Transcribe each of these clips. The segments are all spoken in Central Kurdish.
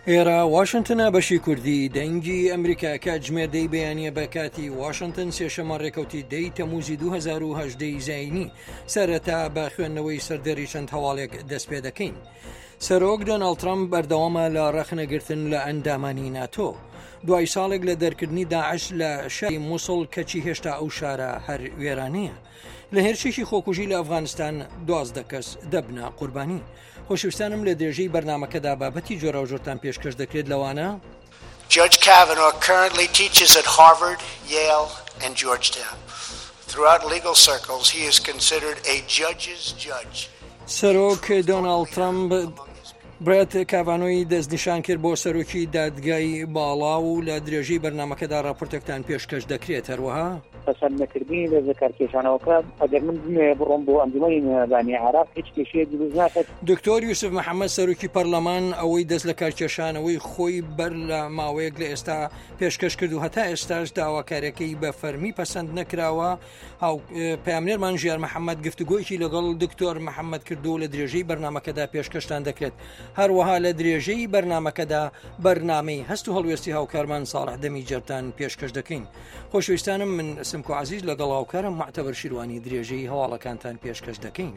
ئێرە واشنتنە بەشی کوردی دەنگی ئەمریکا کاتژمێردەی بەیانیە بە کاتی واشنتن سێشەمە ڕێکەوتی دەی تەموزی 2010 زاینی سەرەتا بە خوێندنەوەی سەردەری چەند هەواڵێک دەست پێ دەکەین. سەرۆک دۆناڵد ترامپ بەردەوامە لە ڕەخنەگرتن لە ئەندامانی ناتۆ دوای ساڵێک لە دەرکردنی داعش لە شاری مووسڵ کەچی هێشتا ئەو شارە هەر وێرانەیە. لە هێرشێکی خۆکوژی لە ئەفغانستان 12 کەس دەبنە قوربانی. خۆشەویستانم لە درێژەی بەرنامەکەدا بابەتی جۆرە و جۆرتان پێشکەش دەکرێت لەوانە Judge Kavanaugh currently teaches at Harvard, Yale, and Georgetown. Throughout legal circles, he is considered a judge's judge. سەرۆک دۆناڵد ترامپ برێت کاڤانۆی دەستنیشان کرد بۆ سەرۆکی دادگای باڵا و لە درێژەی بەرنامەکەدا راپۆرتێکتان پێشکەش دەکرێت. هەروەها پەسەند نەکردنی لە زەکارکێشانەوەکە ئەگەر من بڕۆم بۆ ئەنجومەنی نێردانی عراق هیچ کێشەیەک دروست ناکات. دکتۆر یوسف محەممەد سەرۆکی پەرلەمان ئەوەی دەست لە کارکێشانەوەی خۆی بەر لە ماوەیەک لە ئێستا پێشکەش کرد و هەتا ئێستاش داواکارەکەی بە فەرمی پەسەند نەکراوە. پامنێرمان ژیار محەممەد گفتوگۆیکی لەگەڵ دکتۆر محەممەد کردو لە درێژەی بەرنامەکەدا پێشکەشتان دەکرێت. هەروەها لە درێژەی بەرنامەکەدا بەرنامەی هەست و هەڵوێستی هاوکارمان ساڵح دەمی جەرتان پێشکەش دەکەین. خۆشەویستانم من سمکۆ عزیز لەگەڵ هاوکارم معتەبەر شیروانی درێژەی هەواڵەکانتان پێشکەش دەکەین.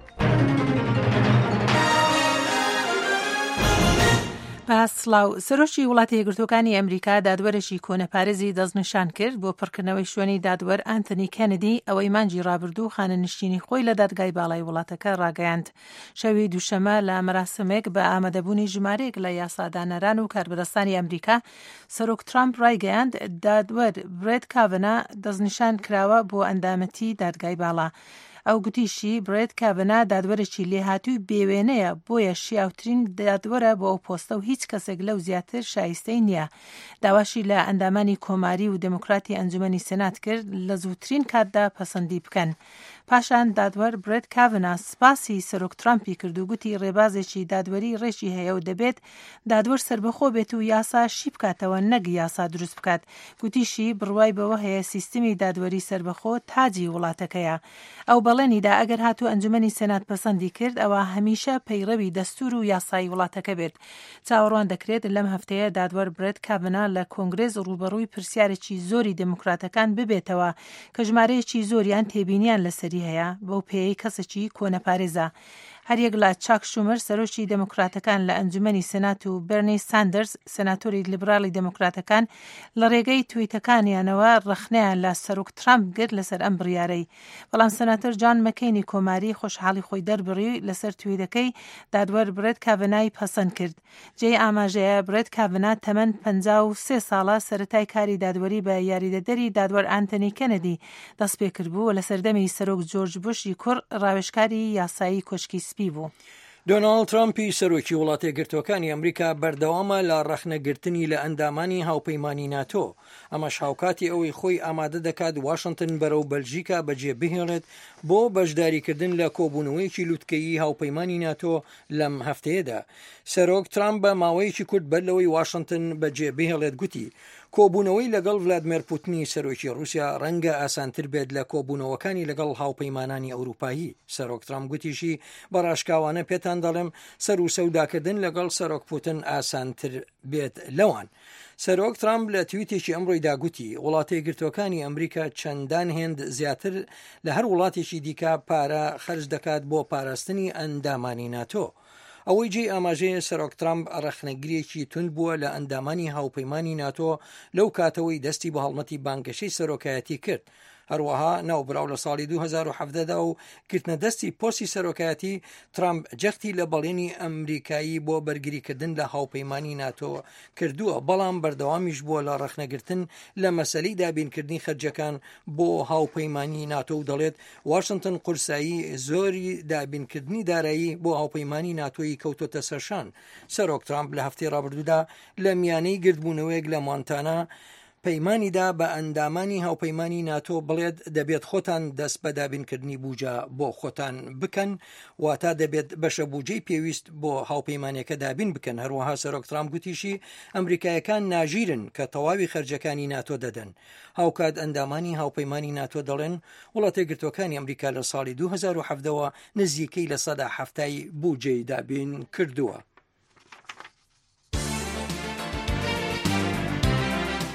سڵاو سەرۆکی وڵاتی یەکگرتووەکانی ئەمریکا دادوەرێکی کۆنەپارێزی دەستنیشان کرد بۆ پڕکردنەوەی شوێنی دادوەر ئانتنی کەنەدی ئەوەی مانجی ڕابردوو خانەنشینی خۆی لە دادگای باڵای وڵاتەکە ڕاگەیاند. شەوی دووشەمە لە مەراسمێک بە ئامادەبوونی ژمارەیەک لە یاسادانەران و کاربەدەستانی ئەمریکا سەرۆک ترامپ ڕایگەیاند دادوەر برێت کاڤنا دەستنیشان کراوە بۆ ئەندامەتی دادگای باڵا. ئەو گوتیشی برێت کاڤنا دادوەرێکی لێهاتووی بێوێنەیە بۆیە شیاوترین دادوەرە بۆ ئەو پۆستە و هیچ کەسێک لەو زیاتر شایستەی نییە. داواشی لە ئەندامانی کۆماری و دموکراتی ئەنجومەنی سێنات کرد لە زووترین کاتدا پەسەندی بکەن. پاشان دادوەر برێت کاڤنا سپاسی سەرۆک ترامپی کرد و گوتی ڕێبازێکی دادوەری ڕێژی هەیە و دەبێت دادوەر سربەخۆ بێت و یاسا شی بکاتەوە نەک یاسا دروست بکات. گوتیشی بڕوای بەوە هەیە سیستمی دادوەری سربەخۆ تاجی وڵاتەکەیە. ئەو بەڵێنیدا ئەگەر هاتوو ئەنجومەنی سێنات پەسەندی کرد ئەوە هەمیشە پەیڕەوی دەستور و یاسای وڵاتەکە بێت. چاوەڕوان دەکرێت لەم هەفتەیە دادوەر برێت کاڤنا لە کۆنگرێز ڕوبەڕووی پرسیارێکی زۆری دموکراتەکان ببێتەوە کە ژمارەیەکی زۆریان تێبینیان لەسەری هەیە بەو پێی کەسێکی کۆنەپارێزە. هەریەک لە چاک شومر سەرۆکی دموکراتەکان لە ئەنجومەنی سێنات و بەرنی ساندرز سێناتۆری لیبرالی دموکراتەکان لە ڕێگەی تویتەکانیانەوە ڕەخنەیان لە سەرۆک ترامپ گرت لەسەر ئەم بڕیارەی. بەڵام سەناتەر جان مەکەینی کۆماری خۆشحاڵی خۆی دەربڕی لەسەر تویتەکەی دادوەر برێت کاڤنای پەسەند کرد. جێی ئاماژەیە برێت کاڤنا تەمەن 53 ساڵە سەرەتای کاری دادوەری بە یاریدەدەری دادوەر ئانتنی کەنەدی دەست پێ کردبوو لە سەردەمی سەرۆک جۆرج بوشی کوڕ ڕاوێژکاری یاسایی کۆشکی سپی بوو. دۆناڵد ترامپی سەرۆکی وڵاتە یەکگرتووەکانی ئەمریکا بەردەوامە لە ڕەخنەگرتنی لە ئەندامانی هاوپەیمانی ناتۆ. ئەمەش هاوکاتی ئەوەی خۆی ئامادە دەکات واشنتن بەرەو بەلژیکا بەجێ بهێڵێت بۆ بەشداریکردن لە کۆبوونەوەیەکی لوتکەیی هاوپەیمانی ناتۆ لەم هەفتەیەدا. سەرۆک ترامپ بە ماوەیەکی کورت بەر لەوەی واشنتن بەجێ بهێڵێت گوتی کۆبوونەوەی لەگەڵ ڤلادیمیر پوتینی سەرۆکی رووسیا ڕەنگە ئاسانتر بێت لە کۆبوونەوەکانی لەگەڵ هاوپەیمانانی ئەوروپایی. سەرۆک ترامپ گوتیشی بەڕاشکاوانە پێتان دەڵێم سەر و سەوداکردن لەگەڵ سەرۆک پوتین ئاسانتر بێت لەوان. سەرۆک ترامپ لە تویتێکی ئەمڕۆی داگوتی وڵاتە یەکگرتووەکانی ئەمریکا چەندان هێند زیاتر لە هەر وڵاتێکی دیکە پارە خەرج دەکات بۆ پاراستنی ئەندامانی ناتۆ. ئەوەی جێ ئاماژەیە سەرۆک ترامپ ڕەخنەگرێکی تند بووە لە ئەندامانی هاوپەیمانی ناتۆ لەو کاتەوەی دەستی بە هەڵمەتی بانگەشەی سەرۆکایەتی کرد. هەروەها ناوبراو لە ساڵی 2017دا و کردنە دەستی پۆستی سەرۆکایەتی ترامپ جەختی لە بەڵێنی ئەمریکایی بۆ بەرگریکردن لە هاوپەیمانی ناتۆ کردووە، بەڵام بەردەوامیش بووە لە ڕەخنەگرتن لە مەسەلەی دابینکردنی خەرجەکان بۆ هاوپەیمانی ناتۆ و دەڵێت واشنتن قورسایی زۆری دابینکردنی دارایی بۆ هاوپەیمانی ناتۆی کەوتۆتە سەرشان. سەرۆک ترامپ لە هەفتەی ڕابردوودا لە میانەی گردبوونەوەیەک لە مۆنتانا پەیمانیدا بە ئەندامانی هاوپەیمانی ناتۆ بڵێت دەبێت خۆتان دەست بە دابینکردنی بوجە بۆ خۆتان بکەن واتە دەبێت بەشە بوجەی پێویست بۆ هاوپەیمانەکە دابین بکەن. هەروەها سەرۆک ترامپ گوتیشی ئەمریکایەکان ناژیرن کە تەواوی خەرجەکانی ناتۆ دەدەن. هاوکات ئەندامانی هاوپەیمانی ناتۆ دەڵێن وڵاتە یەکگرتووەکانی ئەمریکا لە ساڵی 2017ەوە نزیکەی لە 170 بوجەی دابین کردووە.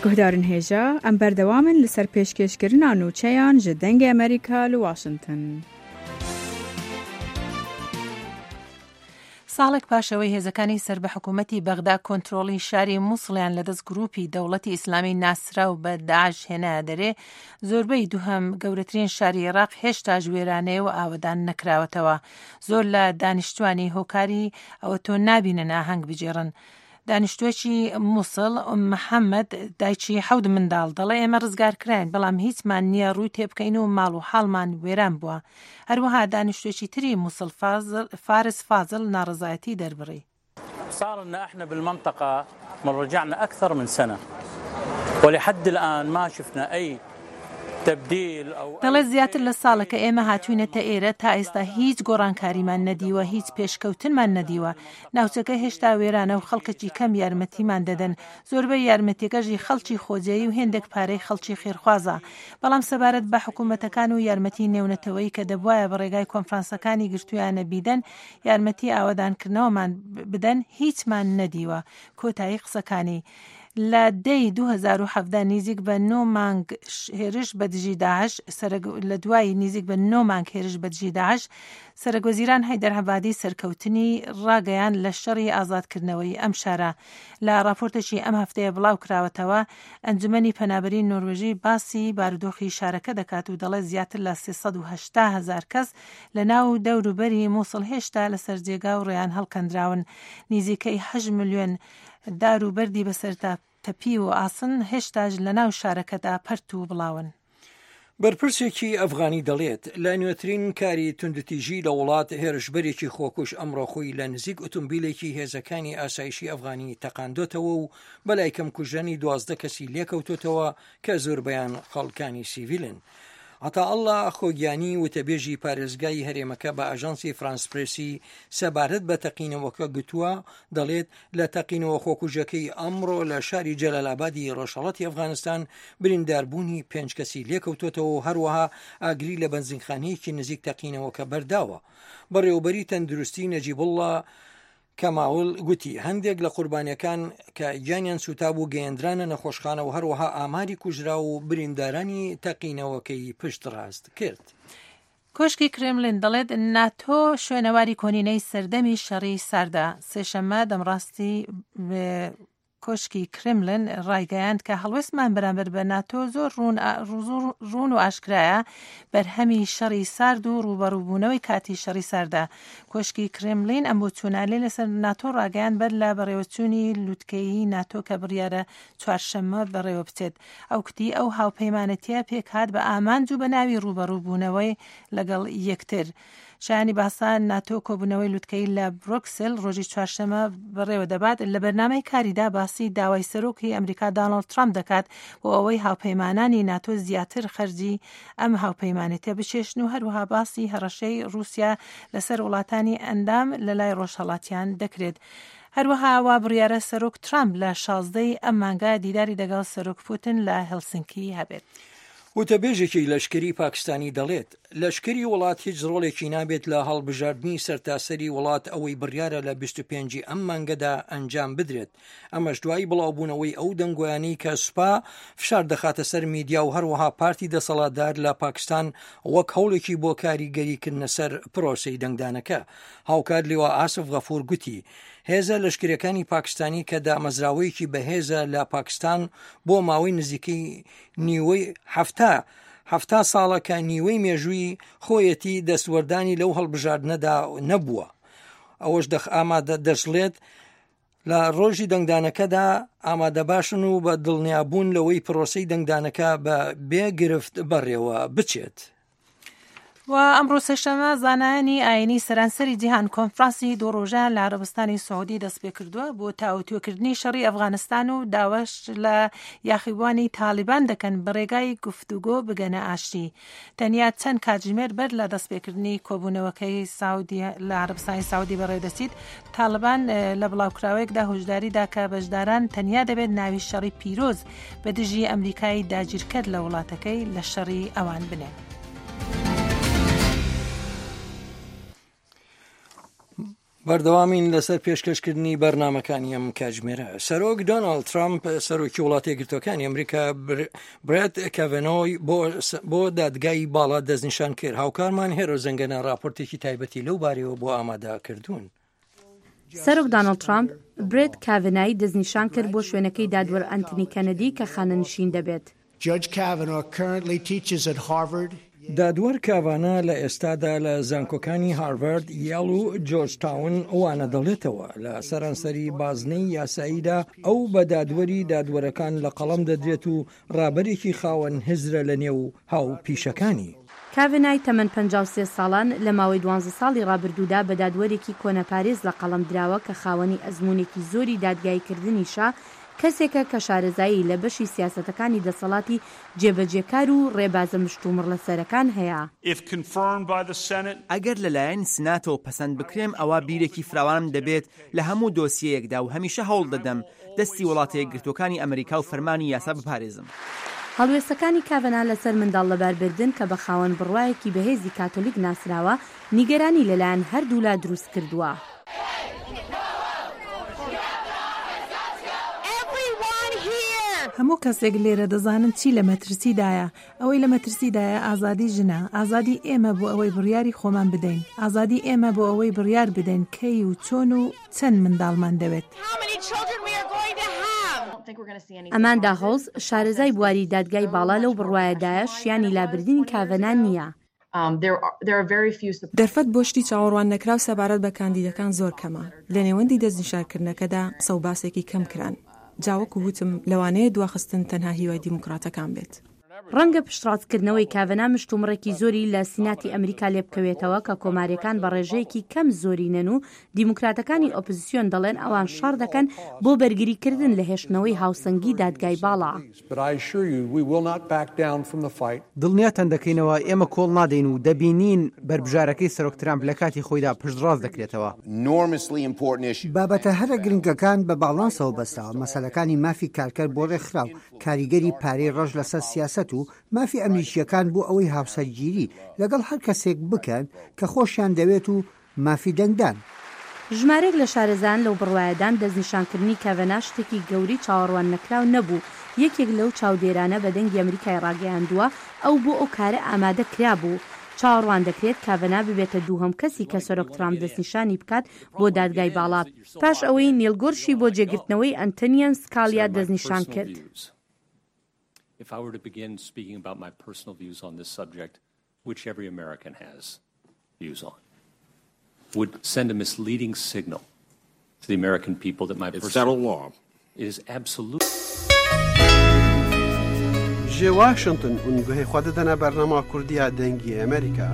گهدارن هێژە ئەم بەردەوامن لەسەر پێشکەشکردنا نوچەیان ji dengê ئەمریکا li Washington. ساڵێک پاشەوەی هێزەکانی سەر بە حکوومەتی بەغدا کۆنترۆڵی شاری مووسڵیان لەدەست گروپی دەوڵەتی ئیسلامی ناسرا و بە داعش هێنایە دەرێ، زۆربەی دووهەم گەورەترین شاری عێراق هێشتا ژوێرانەیە و ئاوەدان نەکراوەتەوە. زۆر لە دانیشتوانی هۆکاری ئەوە تۆ نابینن ئاهەنگ بجێڕن. دانیشتوێکی مووسڵ محەممەد دایکی حەود منداڵ دەڵێ ئێمە ڕزگارکراین، بەڵام هیچمان نییە ڕووی تێبکەین و ماڵ و حاڵمان وێران بووە. هەروەها دانیشتوێکی تری مووسڵ فارس فازل ناڕزایەتی دەربڕی. صار لنا احنا بالمنطقة من رجعنا أكثر من سنة ولحد الآن ما شفنا أي دەڵێ زیاتر لە ساڵەکە ئێمە هاتوینەتە ئێرە تا ئێستا هیچ گۆڕانکاریمان نەدیوە، هیچ پێشکەوتنمان نەدیوە. ناوچەکە هێشتا وێرانە و خەڵکەکی کەم یارمەتیمان دەدەن. زۆربەی یارمەتیەکەژی خەڵکی خۆجێی و هێندێک پارەی خەڵکی خێرخوازە. بەڵام سەبارەت بە حکوومەتەکان و یارمەتی نێونەتەوەی کە دەبوایە بە ڕێگای کۆنفرانسەکانی گرتویانە بیدەن یارمەتی ئاوادانکردنەوەمان بدەن، هیچمان نەدیوە. کۆتایی قسەکانی لە دەی 2017 نزیک بە 9 مانگ هێرش بە دژی داعش لە دوای نزیک بە 9 مانگ هێرش بە دژی داعش سەرگۆزیران هەیدەر عەبادی سەرکەوتنی ڕاگەیان لە شەڕی ئازادکردنەوەی ئەم شارە. لە راپۆرتێکی ئەم هەفتەیە بڵاو کراوەتەوە ئەنجومەنی پەنابەری نۆروێژی باسی بارودۆخی شارەکە دەکات و دەڵێت زیاتر لە 380,000 کەس لە ناو دەوروبەری مووسڵ هێشتا لەسەر جێگا و ڕێیان هەڵکەندراون. نزیکەی 8 ملیۆن دار و بەردی بەسەرتا تەپی و ئاسن هێشتاش لە ناو شارەکەدا پەرت و بڵاون. بەرپرسێکی ئەفغانی دەڵێت لە نوێترین کاری توندتیژی لە وڵات هێرشبەرێکی خۆکوش ئەمڕۆ خۆی لە نزیک ئۆتۆمبیلێکی هێزەکانی ئاسایشی ئەفغانی تەقاندۆتەوە و بەلای کەم کوژەنی 12 کەسی لێکەوتۆتەوە کە زۆربەیان خەڵکانی سیڤیلن. عەتاءەڵڵا خۆگیانی وتەبێژی پارێزگای هەرێمەکە بە ئاژانسی فرانس پرێسی سەبارەت بە تەقینەوەکە گوتووە، دەڵێت لە تەقینەوە خۆکوژەکەی ئەمڕۆ لە شاری جەلالابادی ڕۆژهەڵاتی ئەفغانستان برینداربوونی 5 کەسی لێکەوتۆتەوە و هەروەها ئاگری لە بەنزینخانەیەکی نزیک تەقینەوەکە بەرداوە. بەڕێوەبەری تەندروستی نەجیبوڵڵا کەماول گوتی هەندێک لە قوربانیەکان کە گیانیان سوتابوو گەیەندرانە نەخۆشخانە و هەروەها ئاماری کوژرا و بریندارانی تەقینەوەکەی پشت ڕاست کرد. کۆشکی کرێملین دەڵێت ناتۆ شوێنەواری کۆنینەی سەردەمی شەڕی ساردا. سێشەممە دەمڕاستی کۆشکی کرێملین ڕایگەیاند کە هەڵوێستمان بەرامبەر بە ناتۆ زۆر ڕوون و ئاشکرایە بەرهەمی شەڕی سارد و ڕوبەڕووبوونەوەی کاتی شەڕی ساردا. کۆشکی کرێملین ئەم بۆ چوونالێ لەسەر ناتۆ ڕاگەیان بەر لە بەڕێوەچوونی لووتکەیی ناتۆ کە بڕیارە چوارشەممە بەڕێوە بچێت. ئەو کتی ئەو هاوپەیمانەتیە پێک هات بە ئامانج و بە ناوی ڕوبەڕووبوونەوەی لەگەڵ یەکتر. شایانی باسان ناتۆ کۆبوونەوەی لووتکەی لە بروکسل ڕۆژی چوارشەمە بەڕێوە دەبات. لە بەرنامەی کاریدا باسی داوای سەرۆکی ئەمریکا داناڵد ترامپ دەکات بۆ ئەوەی هاوپەیمانانی ناتۆ زیاتر خەرجی ئەم هاوپەیمانێتە بچێشن و هەروەها باسی هەڕەشەی رووسیا لەسەر وڵاتانی ئەندام لە لای ڕۆژهەڵاتیان دەکرێت. هەروەها وا بڕیارە سەرۆک ترامپ لە 16 ئەم مانگە دیداری دەگەڵ سەرۆک پوتین لە هێلسینکی هەبێت. وتەبێژێکی لەشکری پاکستانی دەڵێت لەشکری وڵات هیچ ڕۆڵێکی نابێت لە هەڵبژاردننی سەرتاسەری وڵات ئەوەی بڕیارە لە 25 ئەم مانگەدا ئەنجام بدرێت. ئەمەش دوای بڵاوبوونەوەی ئەو دەنگۆیانەی کە سوپا فشار دەخاتە سەر میدیا و هەروەها پارتی دەسەڵاتدار لە پاکستان وەک هەوڵێکی بۆ کاریگەریکردنە سەر پرۆسەی دەنگدانەکە. هاوکار لێوە ئاسف غەفور گوتی هێزە لەشکریەکانی پاکستانی کە دامەزراوەیەکی بەهێزە لە پاکستان بۆ ماوەی نزیکەی نیوەی هەفتا ساڵە کە نیوەی مێژووی خۆیەتی دەستوەردانی لەو هەڵبژاردنەدا نەبووە. ئەوەش ئامادە دەژڵێت لە ڕۆژی دەنگدانەکەدا ئامادەباشن و بە دڵنیابوون لەوەی پرۆسەی دەنگدانەکە بە بێگرفت بەڕێوە بچێت. و ئەمڕۆ سێشەمە زانایانی ئاینی سەرانسەری جیهان کۆنفرانسی دوو ڕۆژە لە عەرەبستانی سعودی دەست پێ کردووە بۆ تاوتوێکردنی شەڕی ئەفغانستان و داواش لە یاخیبوانی تالیبان دەکەن بەڕێگای گفتوگۆ بگەنە ئاشتی. تەنیا چەند کاتژمێر بەر لە دەستپێکردنی کۆبوونەوەکەی سعودی لە عەرەبستانی سعودی بەڕێدەچیت، تالیبان لە بڵاوکراوەیەکدا هۆشداریدا کە بەشداران تەنیا دەبێت ناوی شەڕی پیرۆز بە دژی ئەمریکای داگیرکرد لە وڵاتەکەی لە شەڕی ئەوان بنێن. بەردەوامین لەسەر پێشکەشکردنی بەرنامەکانی ئەم کاتژمێرە. سەرۆک دۆناڵد ترامپ سەرۆکی وڵاتە یەکگرتووەکانی ئەمریکا برێت کاڤێنۆی بۆ دادگای باڵا دەستنیشان کرد. هاوکارمان هێرۆ زەنگەنە راپۆرتێکی تایبەتی لەو بارەوە بۆ ئامادەکردوون. سەرۆک دۆناڵد ترامپ برێت کاڤێنۆی دەستنیشان کرد بۆ شوێنەکەی دادوەر ئەنتنی کەنەدی کە خانەنشین دەبێت. Judge Kavanaugh currently teaches at Harvard. دادوەر کاڤانە لە ئێستادا لە زانکۆکانی هارڤارد، یاڵ و جۆرجتاون وانە دەڵێتەوە. لە سەرانسەری بازنەی یاساییدا ئەو بە دادوەری دادوەرەکان لە قەڵەم دەدرێت و ڕابەرێکی خاوەن هزرە لە نێو هاو پیشەکانی. کاڤێنۆی تەمەن 53 ساڵان لە ماوەی 12 ساڵی ڕابردوودا بە دادوەرێکی کۆنەپارێز لە قەڵەم دراوە کە خاوەنی ئەزموونێکی زۆری دادگایکردنیشە، کەسێکە کە شارەزایی لە بەشی سیاسەتەکانی دەسەڵاتی جێبەجێکار و ڕێبازە مشتومڕ لە سەرەکان هەیە. ئەگەر لەلایەن سناتەوە پەسەند بکرێم ئەوە بیرێکی فراوانم دەبێت لە هەموو دۆسیەیەکدا و هەمیشە هەوڵ دەدەم دەستی وڵاتە یەکگرتووەکانی ئەمریکا و فەرمانی یاسا بپارێزم. هەڵوێستەکانی کاڤەنا لەسەر منداڵ لەباربردن کە بە خاوەن بڕوایەکی بەهێزی کاتۆلیک ناسراوە نیگەرانی لەلایەن هەردوو لا دروست کردووە. هەموو کەسێک لێرە دەزانن چی لە مەترسیدایە. ئەوەی لە مەترسیدایە ئازادی ژنە، ئازادی ئێمە بۆ ئەوەی بڕیاری خۆمان بدەین، ئازادی ئێمە بۆ ئەوەی بڕیار بدەین کەی و چۆن و چەند منداڵمان دەوێت. ئەماندا هۆڵز شارەزای بواری دادگای باڵا لەو بڕوایەدایە شیانی لابردنی کاڤەنا نییە. دەرفەت بۆ شتی چاوەڕوان نەکراو سەبارەت بە کاندیدەکان زۆر کەمە. لە نێوەندی دەستنیشانکردنەکەدا سەوباسێکی کەم کران. جاوەکو وتم لەوانەیە دواخستن تەنها هیوای دیموکراتەکان بێت. ڕەنگە پشتڕاستکردنەوەی کاڤەنا مشتومڕێکی زۆری لە سیناتی ئەمریکا لێ بکەوێتەوە کە کۆماریەکان بە ڕێژەیەکی کەم زۆرینەن و دیموکراتەکانی ئۆپۆزیسیۆن دەڵێن ئەوان شەڕ دەکەن بۆ بەرگریکردن لە هێشتنەوەی هاوسەنگی دادگای باڵا. دڵنیاتان دەکەینەوە ئێمە کۆڵ نادەین و دەبینین بربژارەکەی سەرۆک ترامپ لە کاتی خۆیدا پشتڕاست دەکرێتەوە. بابەتە هەرە گرنگەکان بە باڵانسەوە بەستاوە. مەسەلەکانی مافی کارکەر بۆ ڕێکخراو، کاریگەری پارەی ڕەش لەسەر سیاسەت و مافی ئەمریکیەکان بۆ ئەوەی هاوسەرگیری لەگەڵ هەر کەسێک بکەن کە خۆشیان دەوێت و مافی دەنگدان. ژمارەك لە شارەزان لەو بڕوایەدان دەستنیشانکردنی کاڤەنا شتێکی گەوری چاوەڕوان نەکراو نەبوو. یەکێک لەو چاودێرانە بە دەنگی ئەمریکای ڕاگەیاندووە ئەو بۆ ئەو کارە ئامادە کرا بوو. چاوەڕوان دەکرێت کاڤەنا ببێتە دووهەم کەسی کە سەرۆک ترامپ دەستنیشانی بکات بۆ دادگای باڵا پاش ئەوەی نیلگۆرشی بۆ جێگرتنەوەی ئەنتۆنیان سکالیا دەستنیشان کرد. If I were to begin speaking about my personal views on this subject, which every American has views on, would send a misleading signal to the American people that my personal... It's federal law. It is absolute. جي واشنطن ونگوهی خود دنا برنامه کردیا دنگی امریکا.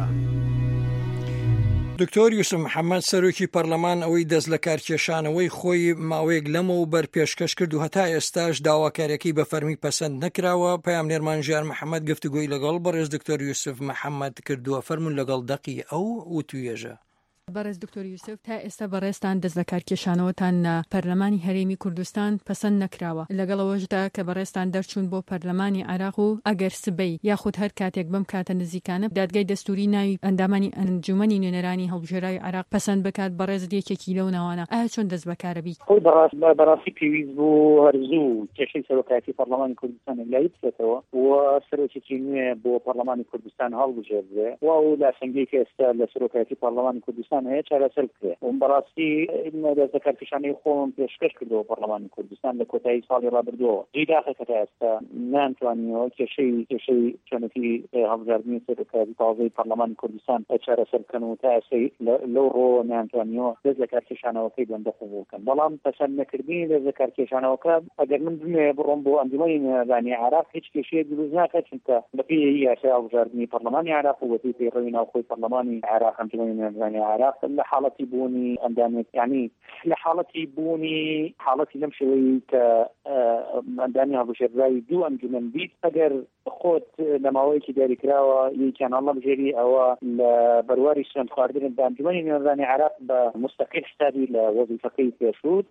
دکتۆر یوسف محەممەد سەرۆکی پەرلەمان ئەوەی دەست لە کارکێشانەوەی خۆی ماوەیەک لەمەوە بەر پێشکەش کرد و هەتا ئێستاش داواکارێکی بە فەرمی پەسەند نەکراوە. پەیامنێرمان ژیان محەممەد گفتوگۆی لەگەڵ بەڕێز دکتۆر یوسف محەممەد کردووە. فەرمون لەگەڵ دەقی ئەو و توێژە. بەڕێز دکتۆر یوسف تا ئێستا بەڕێستان دەست لە کارکێشانەوەتان پەرلەمانی هەرێمی کوردستان پەسەند نەکراوە. لەگەڵەوەشدا کە بەڕێستان دەرچوون بۆ پەرلەمانی عێراق و ئەگەر سبەی یاخود هەر کاتێک بەم کاتە نزیکانە دادگای دەستوری ناوی ئەندامانی ئەنجومەنی نوێنەرانی هەڵبژێرای عێراق پەسەند بکات بەڕێز یەکێکی لەو ناوانە. ئایا چۆن دەست بەکارەبی؟ خۆی بەڕاستی پێویست بوو هەرزوو کێشەی سەرۆکایەتی پەرلەمانی کوردستان لای بکرێتەوە و سەرۆکێکی نوێ بۆ پەرلەمانی کوردستان هەڵبژێردرێ و لاسەنگەی کە ئێستا لە سەرۆکایەتی پەرلەمانی کوردستان هەیە چارەسەر بکرێت. بەڕاستی دەست لە کارکێشانەی خۆم پێشکەش کردەوە پەرلەمانی کوردستان لە کۆتایی ساڵی ڕابردووەوە. جێداخە کە تا ئێستا نانتوانیەوە کێشەی چۆنەتی هەڵبژاردننی سەرۆکایەتی تازەی پەرلەمانی کوردستان چارەسەر بکەن و تا ئێستا لەو ڕۆ نانتوانیەوە دەست لە کارکێشانەوەکەی بەندە قبوڵ بکەن. بەڵام پەسەند نەکردنی دەست لە کارکێشانەوەکە ئەگەر من بمێ بڕۆم بۆ ئەنجومەنی نوێنەرانی عێراق هیچ کێشەیەک دروست ناکات، چونکە بەپێی یاسای هەڵبژاردننی پەرلەمانی عێراق و بەپێی پەیڕەوی ناوخۆی پەرلەمانی عێراق ئەنجومەنی نوێنەرانی عێراق لە حاڵەتی بوونی ئەندامێک یعنی لحالتي بوني حالتي نمشي كمنداني هالبشري دو أنجمن بيت أجر خود لماوي كداري كراوة يكان الله بجري أو لبرواري سن خاردين بأنجمن نظاني عراق بمستقل حسابي لوظيفة كي شروط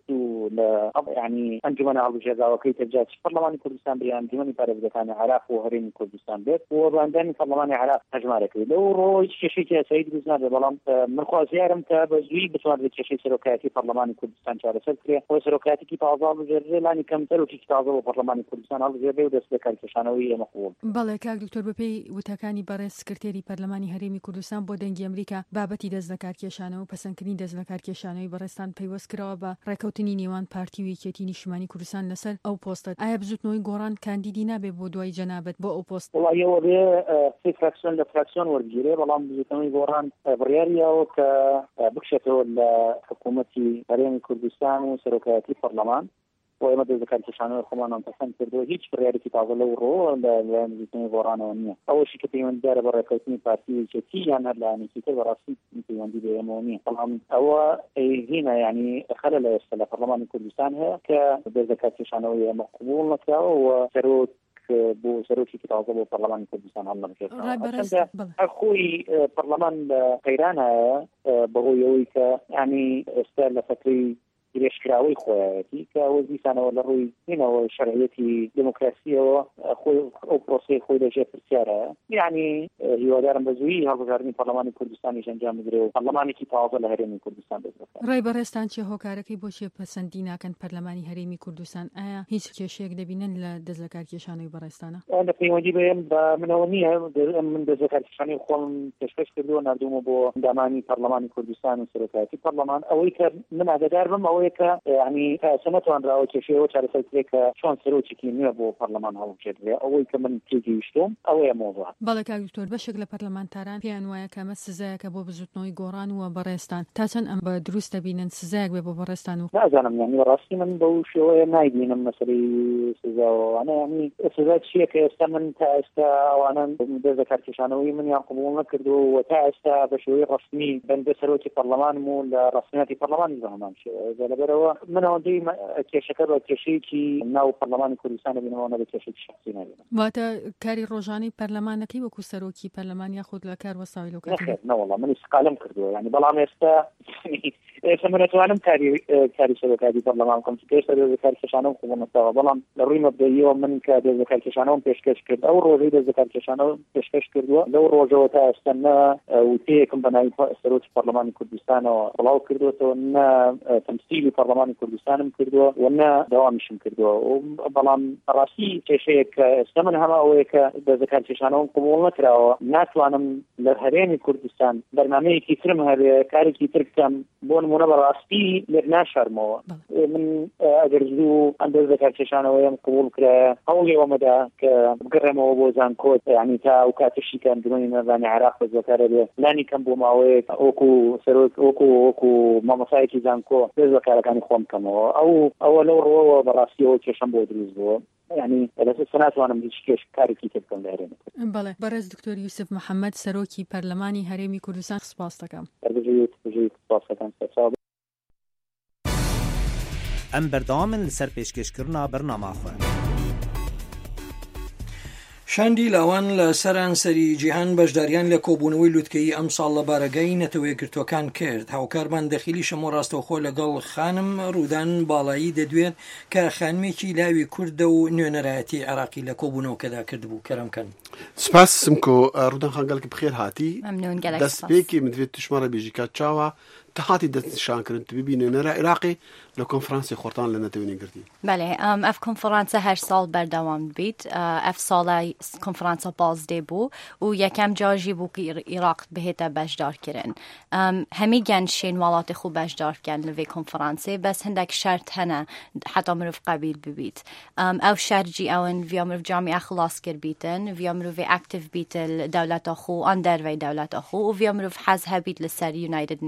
يعني أنجمن هالبشري وكي تجاج برلمان كردستان بأنجمن بارز كان عراق وهرين كردستان بيت وبأنداني برلمان عراق هجمارك لو روي شيء سعيد بزناد بلام من خوازيارم كبزوي بتوان شيء سروكاتي برلمان كردستان شارع سلكري وسروكاتي كي تعظم بجري لاني كم تلو كي تعظم برلمان كردستان هذا بجري ودست كالكشانوي مقبول بەڵێ کاک دکتۆر بەپێی وتەکانی بەڕێز سکرتێری پەرلەمانی هەرێمی کوردستان بۆ دەنگی ئەمریکا بابەتی دەست لە کارکێشانەوە و پەسەندکردنی دەست لە کارکێشانەوەی بەڕێستان پەیوەست کراوە بە ڕێکەوتنی نێوان پارتی و یەکێتی نیشتیمانی کوردستان لەسەر ئەو پۆستە ئایا بزوتنەوەی گۆڕان کاندیدی نابێت بۆ دوای جەنابەت بۆ ئەو پۆست وڵایەوە بێ سێ فراکسیۆن لە فراکسیۆن وەرگیرێ بەڵام بزوتنەوەی گۆڕان بڕیاریەوە کە بکشێتەوە لە حکوومەتی هەرێمی کوردستان و سەرۆکایەتی پەرلەمان وإما ذكرت شانو خمان أن تفهم كردو هيج بريالي كتاب لو رو لا نزيتني بورانه ونيا أول شيء كتير من دار برا كتير بارتي كتير أنا لا نسيت براسي كتير من دي بيموني طبعا هو هنا يعني خلل يصل برلمان كردستان هي كذكرت شانو مقبول نتاعه وسروت بو سروتي كتاب بو برلمان كردستان هم نشوف أخوي برلمان قيرانا بغويوي يعني استال فتري ليشكراوي خواتي كوزيسانا ولا روي هنا وشرعيتي ديمقراطية وخوي أو بروسي خوي لجاء في السيارة يعني هو دارم بزوي هذا غارني برلمان كردستان جنجام مدري برلماني كي تعاضل هرمي كردستان بزرگ راي برستان چه هوکارەکەی بۆ چێ پەسەندی ناکەن پەرلەمانی هەرێمی کوردستان ئایا هیچ کێشەیەک دەبینن لە دەستلەکارکێشانەوەی بەڕێستانە أنا في وجيبة منونية من دەستلەکارکێشانی خۆم پێشکەش کردووە نردوومە بۆ دامانی پەرلەمانی کوردستان و سەرۆکایەتی پەرلەمان ئەوەی کە من ئاگادار بم ئەوەیە يعني سنتوان راوي كشيء وشارة سلكريك شون سروتي كيميا بو برلمان هاو جدوى أول كمان تيجي يشتم أول موضوع. بالك دكتور بشكل برلمانتاران في أنواع كم سزاك أبو بزوتنوي قران وبرستان تاسن أم بدروس تبين سزاك بو برستان. لا زانم يعني براسي من بوشوا نايدين مثلي سزا وأنا يعني سزا شيء كاستمن تاستا وأنا ذكرت شانوي من يقومون كردو وتاستا بشوي رسمي بند سروتي برلمان مو رسمياتي برلمان زمان شيء بروا من هندي كشكل وكشيكي ناو برلمان كردستان بينما بكشيك شخصي نبي. واتا كاري روجاني برلمان كي وكو سروكي برلمان ياخذ لكار وسائل وكذا. لا والله من استقالم كردو يعني بلا ما يستا سمرت وانم كاري سروكي برلمان كم كيف سروكي كشانو كم نستوى بلا الريم بديه من كذا كشانو بيشكش كرد أو روجي ذا كشانو بيشكش كردو لو روجوتا استنى وتيكم بناي سروكي برلمان كردستان ولاو كردو تونا تمثيل برلمان كردستان كردوا ونا دوامشم كردوا وبلان راسي كشيك استمن هما اويك بذكر كشانون قبول نكراو ناتوانم لهرين كردستان برنامج كيترم هذا كاري كيتركم بون منبر راسي لناشر مو من اجرزو عند ذكر كشانون قبول كرا قولي ومدى كبقرمو بوزان كود يعني تا وكاتشي كان دمين نظام عراق بذكر لاني كان بوماويك اوكو سروك اوكو مامسايكي زانكو بذكر كان خوام كمو أو لو رو براسيو كشام بودريز بو يعني السنوات وانا مشكيش كاري كتب كم دارين. بله برز دكتور يوسف محمد سروكي برلماني هرمي كردستان سپاسدەکەم. بجيت سپاسدەکەم. ام بردامن لسر پێشکەشکردنا بەرنامە خۆ. شاندی لاوان لە سەرانسەری جیهان بەشداریان لە کۆبوونەوەی لوتکەی ئەم ساڵ لە بارەگای نەتەوەیەکگرتوەکان کرد. هاوکارمان دەخیلی شەمۆ ڕاستەوخۆ لەگەڵ خانم ڕوودان باڵایی دەدوێت کە خانمێکی لاوی کوردە و نوێنەرایەتی عێراقی لە کۆبوونەوەکەدا کردبوو. کەرەمکەن. سپاس سمکۆ ڕوودان خانگەڵکی بخێر هاتی ممنون دەستپێکی مدوێت توشمارە بێژیکا چاوە تهاتی دەستنیشانکردن تو ببینێ نەرە عێراقی لە کۆنفرانسی خۆرتان لە نەتەوەیەکگرتی. بله ئەف کۆنفرانسە هەر ساڵ بەردەوام بیت ئەف ساڵە کۆنفرانسە بازدێ بوو و یەکەم جاژی بوو کە عێراق بهێتە بەشدارکردن. هەمی گەنجشێن وڵاتی خوب بەشدارکردن لەوێ کۆنفرانسێ بەس هەندێک شەرت هەنە حتا مرۆڤ قەبیل ببیت. ئەو شەرجی ئەوەن ڤیا مرۆڤ جامیعە خلاصکر بیتن ڤیا مرۆڤ ئەکتیڤ بیت دەولەتە خۆ ئەن دەروەی دەولەتە خۆ و ڤیا مرۆڤ حەز هەبیت لەسەر یونایتد نیشنز.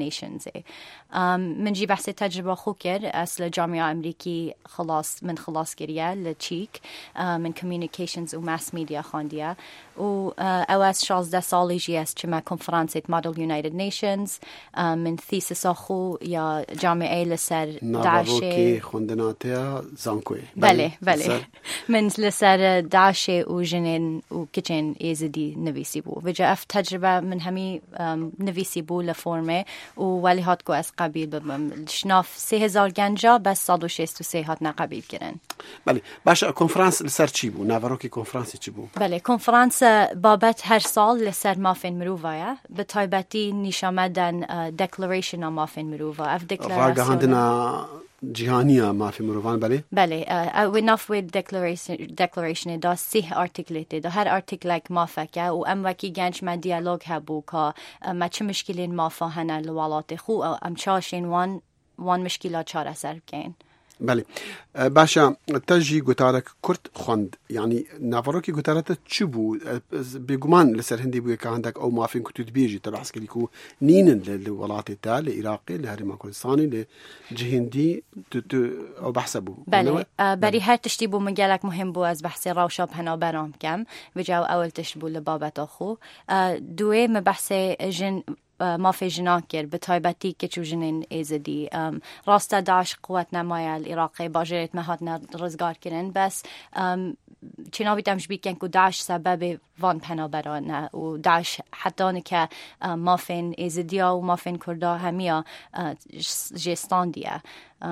ولاته من جي بحث تجربة خوكر أصل جامعة أمريكي خلاص كريا لتشيك من communications و mass media خانديا و أواس 16 سالي جيس كما كونفرانسة موديل يونايتد نيشنز من ثيسس أخو يا جامعة لسر داعشة خوندناتها زانكوي بله من لسر داعشة وجنين وكتن يزدي نفيسي بو بجا أف تجربة من همي نفيسي بو لفورمة وولي هاتكو أس قبيل ببم شناف 3000 گنجا بس 163 هات نقبيل كرن بله باشا كونفرانس لسر چی بو ناوروكي كونفرانس چی بو بله كونفرانس بابت هر سال لسر مافين مروفايا بتايبتي نشامدن declaration مافين مروفا اف راقا عندنا جهانية ما في مروفان بله وناف with declaration دا 3 article دا هر article ما فكا و ام وكي گنج ما ديالوج هبو كا ما چه مشكلين ما فهنا الولات خو او ام چاشين وان مشكلات چاره سر بكين بله باشا تجي قتارك كرت خوند يعني نافروكي قتارته تشبو بيقمان لسر هندي بويا كاندك او ما فين كنتو تبيجي تبع عسكري كو نين لولاتي تا لعراقي لهرمان كردستاني لجهندي او بحسبو بله بري هر تشتيبو مجالك مهم بو از بحث راوشاب هنا برام كم بجاو اول تشتبو لبابت اخو دوه مبحث جن ما في جناكر بتايبتي كتشو جنين إيزدي راستا داعش قوات نمايا العراقي باجرت مهاتنا رزقار كرن بس چنابي تمش بيكن كو داعش سبب وان پنا برانا و داعش حتى نكا ما فين إيزديا و ما فين كردا هميا جيستان ديا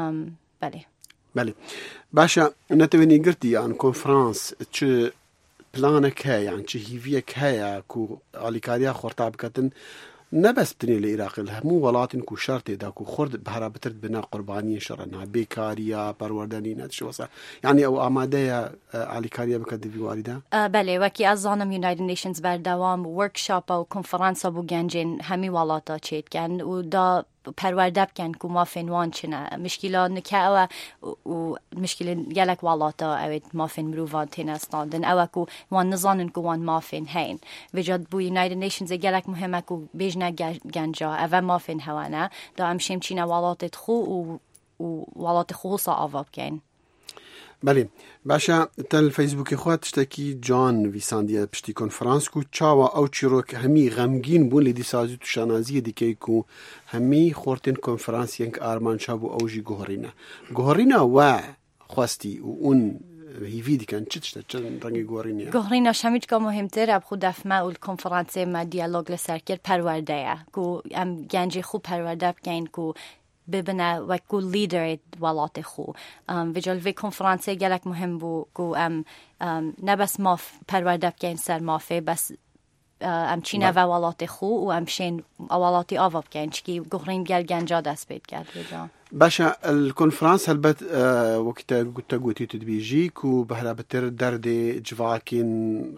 بله باشا نتويني قرتي عن كونفرانس چه بلانك هاي يعني چه هيفيك هاي كو آليكاريا خورتاب كتن نبس بتني العراق الهمو ولاتن كو شرط دا كو خرد بهرا بترد بنا قرباني شرنا بيكاريا پروردني نتشو وصا يعني او آماده آليكاريا بكد في والده بله وكي أظنم يونايتد نيشنز بردوام وركشوب او كونفرانسا بو گنجين همي ولاتا چيت كن و دا پرورده بکن که ما فنوان چنه مشکلات نکه و مشکل گلک والاتا اوید ما فن مروفان تینستاندن او که وان نزانن که وان ما فن هین وجد بو یونایتد نیشنز گلک مهمه که بیجنه گنجا او ما فن هوانه دا امشیم چینه والات خو و والات خوصا آوا بکن بله باشا تل فيسبوك اخوات تشتكي جان ويسانديا بشتي كونفرانس كو تشاوا او تشيروك همي غمگين بون لدي سازي تو شانازي ديكي كو همي خورتين كونفرانس ينك ارمان شابو اوجي غورينا و خواستي و اون هيفيدي كان تشتا چن رنگي غورينا شاميج کا مهمتر اب خود دفما و کنفرانس ما دیالوگ لسرکر پرورده کو ام گنج خوب پرورده بکن کو ببنا وكو ليدر والات خو وجل في كونفرانسي جالك مهم بو كو نبس ما پرورده بكين سر مافي بس چينا و والات خو و شين والاتي آوا بكين چكي غورين جال گنجا دست بيت کرد باشا الكونفرانس هلبت وقت قلت تدبيجي كو بهلا بتر درد جواكين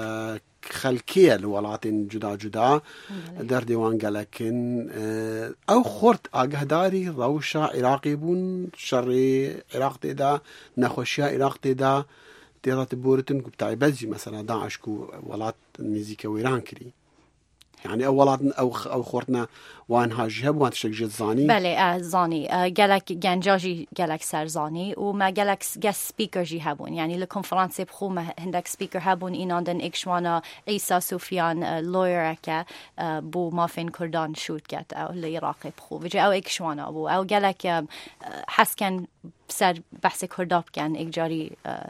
خلقية لولاتين جدا در ديوان قالكن او خورت آگهداري روشا عراقي بون شر عراق تيدا نخوشيا عراق تيدا تيرات بورتن كو بتاعي بزي مثلا داعش كو ولات نزيكا ويران كري يعني أولاد أو خورتنا وان هاجهب وان تشك جد زاني بله زاني جالك جنجاجي جالك سر زاني وما جالك جس سبيكر جي هبون يعني الكونفرنس بخو ما هندك سبيكر هبون إنادن إكشوانا عيسى سفيان لويركا بو ما فين كردان شوت كات أو العراق بخو بيجي أو إكشوانا أو جالك حسكن سر بحث كرداب كان إجاري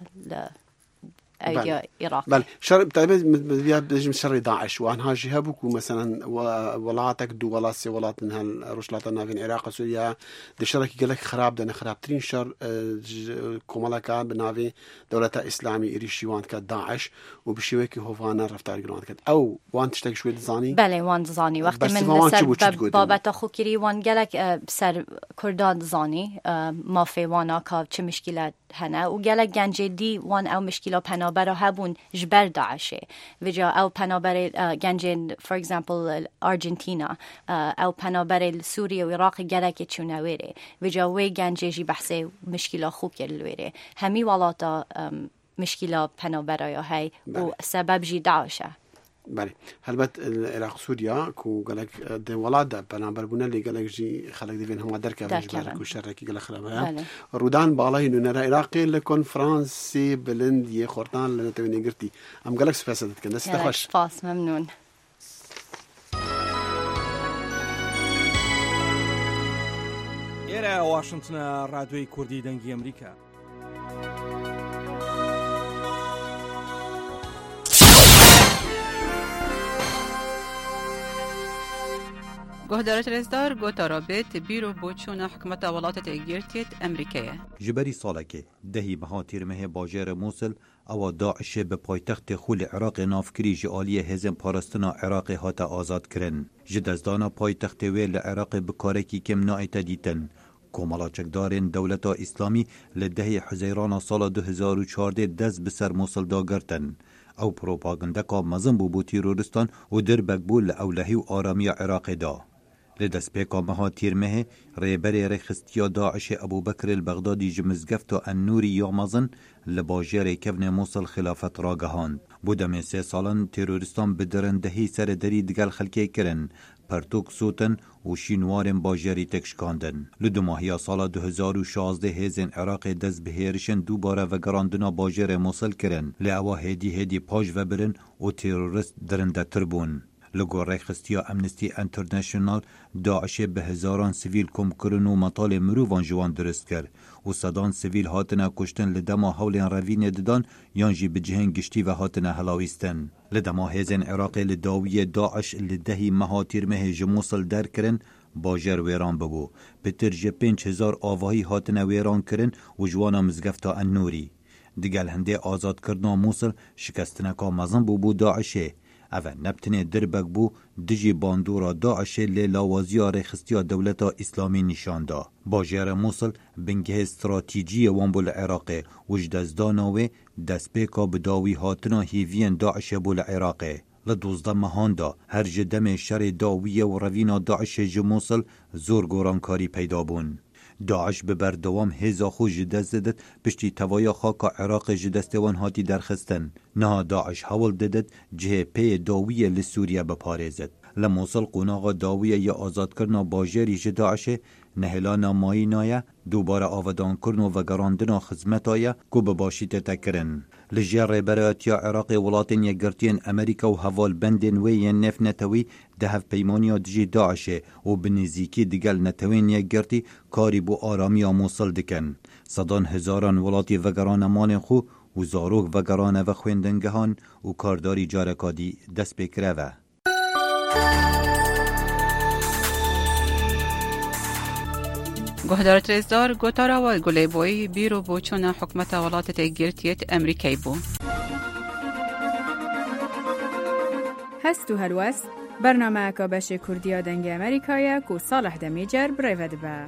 العراق بل شر بتاعي شر داعش وان هاجي هبوك مثلا ولاتك دو ولاسي ولات من هالرشلاتنا في العراق وسوريا دي شركي قالك خراب دنا خرابترين شر كومالكا بنافي دولة اسلامي اريشيوان كداعش وبشويكي هوفانا رفتار جران كد او وان تشتكي شويه زاني بله وان زاني وقت من سر بابت اخو كري وان قالك سر كردان زاني ما في وانا كا چه مشكله هنا وقالك گنجه دي وان او مشكله پنابر هبون جبر داعشه وجا او پنابر گنجه for example ارجنتینا او پنابر سوریه و عراق گلک چونویره وجا وی گنجه جی بحث مشکل خوب کرلویره همی والاتا مشکل پنابر یا هی و سبب جی داعشه بله هلبت العراق سوريا كو قالك د ولاد بنابر بنا اللي قالك جي خلق دين هم دركه بجبارك وشركي قال خربها رودان بالله انه نرى عراقي لكونفرنسي بلند يخورتان لنتوني قرتي ام قالك سفاسدت كان استخوش فاس ممنون إلى واشنطن راديوی کوردی دەنگی ئەمریکا. گهدارت رزدار گوتا رابط بیرو بوچونا حکمت ولاتت اگیرتیت امریکیه. جبری سالکه دهی بها تیرمه باجر موصل او داعش به پایتخت خول عراق نافکری جعالی هزم پارستنا عراق هات آزاد کرن. جدزدانا پایتخت ویل عراق بکارکی کم نایت دیتن. کومالاچکدارین دولتا اسلامی لدهی حزیران سال 2014 دست بسر موصل دا گرتن. او پروپاگندکا مزن بو تیرورستان و در بگبول اولهی و آرامی عراق دا. لدست پیکا مها تیرمه ریبری رخستیا داعش ابو بکر البغدادی جمزگفت و النوری یا مزن لباجر کفن موصل خلافت را گهاند. بودم 3 سالان تیرورستان بدرندهی سر دری دگل خلکی کرن. پرتوک سوتن و شینوارن باجری تکشکاندن. لدو ماهی سال 2016 هزین عراق دست بهیرشن دوباره و گراندنا باجر موصل کرن. لعوا هدی پاج و برن و تیرورست درنده تربون. لگو رخستیا امنستی انترنشنال داعش به هزاران سیویل کم کرن و مطال مروفان جوان درست کرد و صدان سیویل هاتنا کشتن لدما حولین روین ددان یانجی بجهن گشتی و هاتنا هلاویستن. لدما هزین عراق لداوی داعش لدهی مهاتیر مه جموصل در کرن باجر ویران ببو. پتر جه 5000 آواهی هاتنا ویران کرن و جوانا مزگفتا النوری. دیگل هنده آزاد کردنا موصل شکستنکا مزن بو داعشه. اوه نبتنه دربک بو دجی باندورا داعش لاوازیا رخستیا دولتا اسلامی نشان دا. باجر موصل بنگه استراتیجی وانبول عراقه وجدزداناوه دست پیکا بداوی هاتنا هیوین داعش بول عراقه. لدوزده مهان دا هر جدم شر داویه و روینا داعش جموصل زور گورانکاری پیدا بون. داعش به بردوام هزا خو جدست دد پشتی توایا خاکا عراق جدستوان هاتی درخستن. نه داعش حول ددد جه پی داویه لسوریه بپارزد. لموصل قناغا داویه یا آزاد کرنا باجری جداعشه نهلانا مایی نایه دوباره آودان کرنو و گراندنا خزمت آیه کو بباشیت تکرن. لجر برایتیا عراق ولاتین یگرتین امریکا و حوال بندین وی نف نتوی دهف پیمانیا دجی داعشه و بنزیکی دیگل نتوین یگرتی کاری بو آرامی موصل دکن. صدان هزاران ولاتی و گرانمان خو و زاروک و گرانه و خویندنگهان و کارداری جارکادی دست بکره و. گهدارت رزدار گوتارا و گلی بوی بیرو بوچونا حکمت ولاتت اگیرتیت امریکای بو. هست و هلوست برنامه که بشه کردیا دنگ امریکایه که صالح دمیجر برایود با.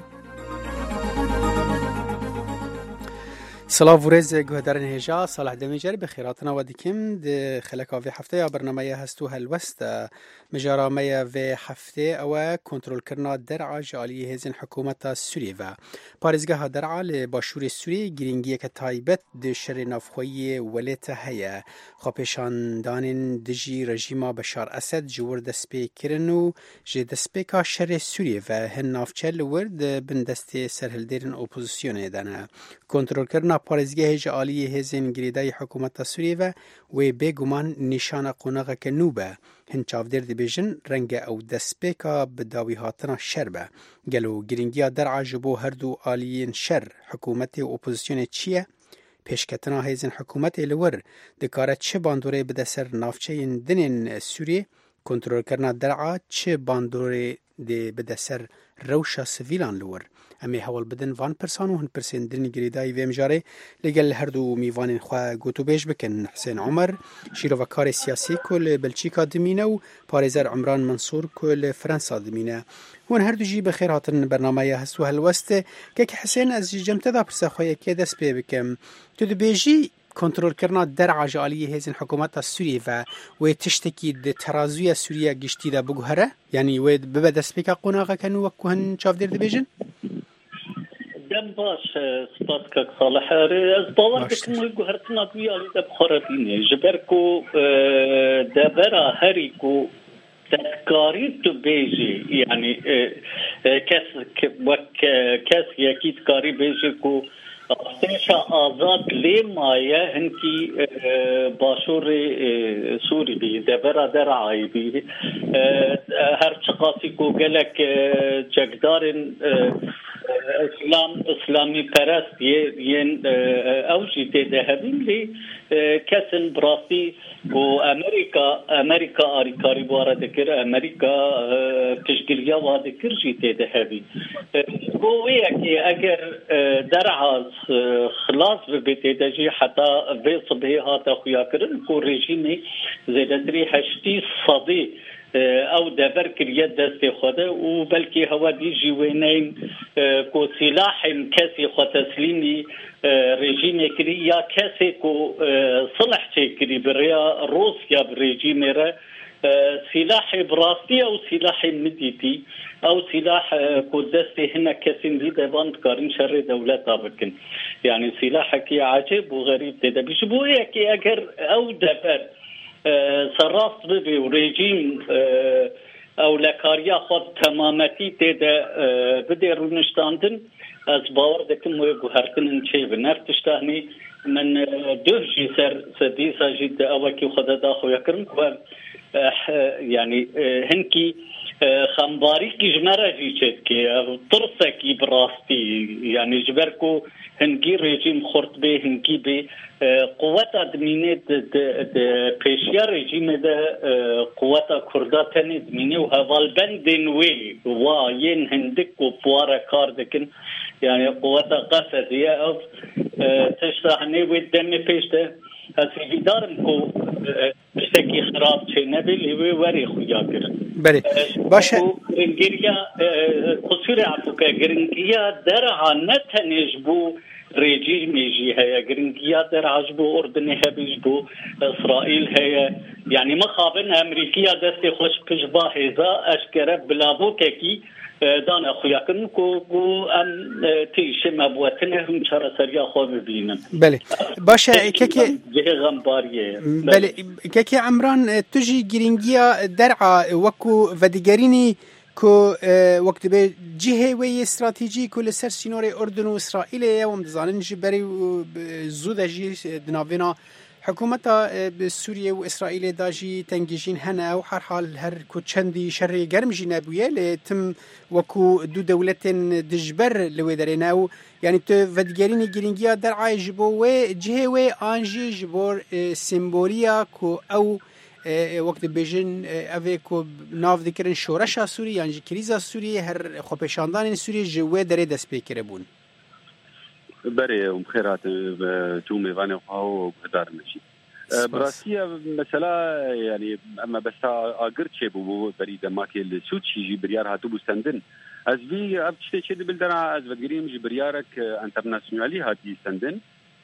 سلام ورز گهدارن هجا صالح دمیجر بخیراتنا و دیکم ده خلقا و هفته یا برنامه هستو هلوست مجارامه و هفته او کنترل کرنا درعا جالی هزین حکومت سوریه و پارزگاه درعا لباشور سوریه گرینگیه که تایبت ده شر نافخوی ولیت هیا خوابشاندان دجی رژیما بشار اسد جور دسپی کرنو جه دسپی که شر سوریه و هن نافچل ورد بندست سرهلدرین اپوزیسیون دانه کنترل کرنا پارزگاه جالی هزین گریدای حکومت سوریه و بگمان نشان قناغ که نوبه هن چاودر دی بیجن رنگ او دسپیکا بداوی هاتنا شر به گلو گرینگیا در عجبو هر دو آلیین شر حکومت و اپوزیسیون چیه پیشکتنا هیزن حکومت لور دکاره چه باندوره بده سر نافچه دنین سوریه کنترل کرنا درعا چه باندوره دی بده سر روشا سویلان لور امی حوال بدن وان پرسان و هن پرسین درنی گریدای ویم جاره لگل هر دو میوان خواه گوتو بیش بکن حسین عمر شیرو و کار سیاسی کل بلچیکا دمینه و پارزر عمران منصور کل فرانسا دمینه هون هر دو جی بخیر هاتن برنامه هستو هلوسته که حسین از جمته دا پرسه خواه که دست بی بکم تو دو بیجی کنترل کرنا در عجالی هزین حکومت سوریه و تشتکی د ترازوی سوریه گشتی دا بگوهره یعنی و ببه دست بکا قناغه کنو و کوهن چاف در دبیجن؟ گم باش سپاس که صالح از باور بکنم گوهرتنا دویالی دب خوربینه جبرکو دبرا هری کو تذكاري تبيجي يعني كاس يكيد كاري بيجي كو استشا آزاد لما هنكي باشور سوري بي دبرا درعاي بي هر شخصي كو قالك جقدار اسلامي پرست ين اوجي تذهبين لي كاسن براسي و امريكا آريكاري بوارا ذكر امريكا تشكيليا وذكر جي تذهبي كويكي اگر درعاز خلاص بتدجي حتى في صبيها تخويا كرن كو ريجيمي زيدتري هشتي صدي او دبر كريات دستي خده وبلكي هوا دي جوينين كو سلاح كاسي خو تسليمي ريجيم كريا كاسي كو صلح تكري بريا روسيا بريجيم را سلاح براسي او سلاح مديتي او سلاح كو دستي هنا كاسين دي دبان كارين شر دولة بكن يعني سلاحك عجيب وغريب تدا بيشبوه كي اگر او دبر صراف ببي وريجيم او لكاريا خود تمامتي تدا بدي رونشتاندن از باور دكم ويقهرتن انشي بنفتشتاني من دوجي سر سديسا جد اوكي خدا داخو يكرم يعني هنكي خمباري كي جمرة جيشت كي طرسكي براستي يعني جبركو هنكي ريجيم خورت بي هنكي بي قوات ادمينه پیشیا رژیم ده قوات کرداتن دمینه و هوالبندن وی و ین هندک و پواره کار دکن یعنی قوات قصدیه او تشتاهنه و دم پیشته هسی دارم کو پشتکی خراب چه نبیلی و وری خویا کرد بله باشه گرینگیا قصور عفوکه گرینگیا درها نتنش بو ريجيم يجي هي جرينجيات عجبو أردني هبيجبو إسرائيل هي يعني ما خابن أمريكية دستي خوش كجبا هذا أشكره بلابو كي دان أخويا كنكو أم تيش مبوتنه هم شر سريع خواب بينن. بله باشه كي جه غمباريه. بله كي عمران تجي جرينجيا درعا وكو فديجريني كو وقت به جهه و استراتژی کل سر سینور اردن و اسرائیل و مدزانن جبری زود جی دناوینا حکومت سوریه و اسرائیل داجی تنگیجین هنه و هر حال هر کو چندی شر گرم جی نبویه لتم وکو دو دولت دجبر لودرنا و یعنی تو ودگرین گرینگیا در عجبو و جهه و آنجی جبر سیمبولیا کو او وقت بیژن اوه کو ناو دکرن شورش سوری یعنی کریزا سوری هر خوپشاندان سوری جوه دره دست پیکره بون بله ومخيرات تو میوان و هدار نشی براسية مثلا يعني اما بس اگر چه بو بري دماكي السود شي بريار هاتو بستندن از في ابتشتي چه بلدنا از ودگريم جبريارك انترناسيونالي هاتي استندن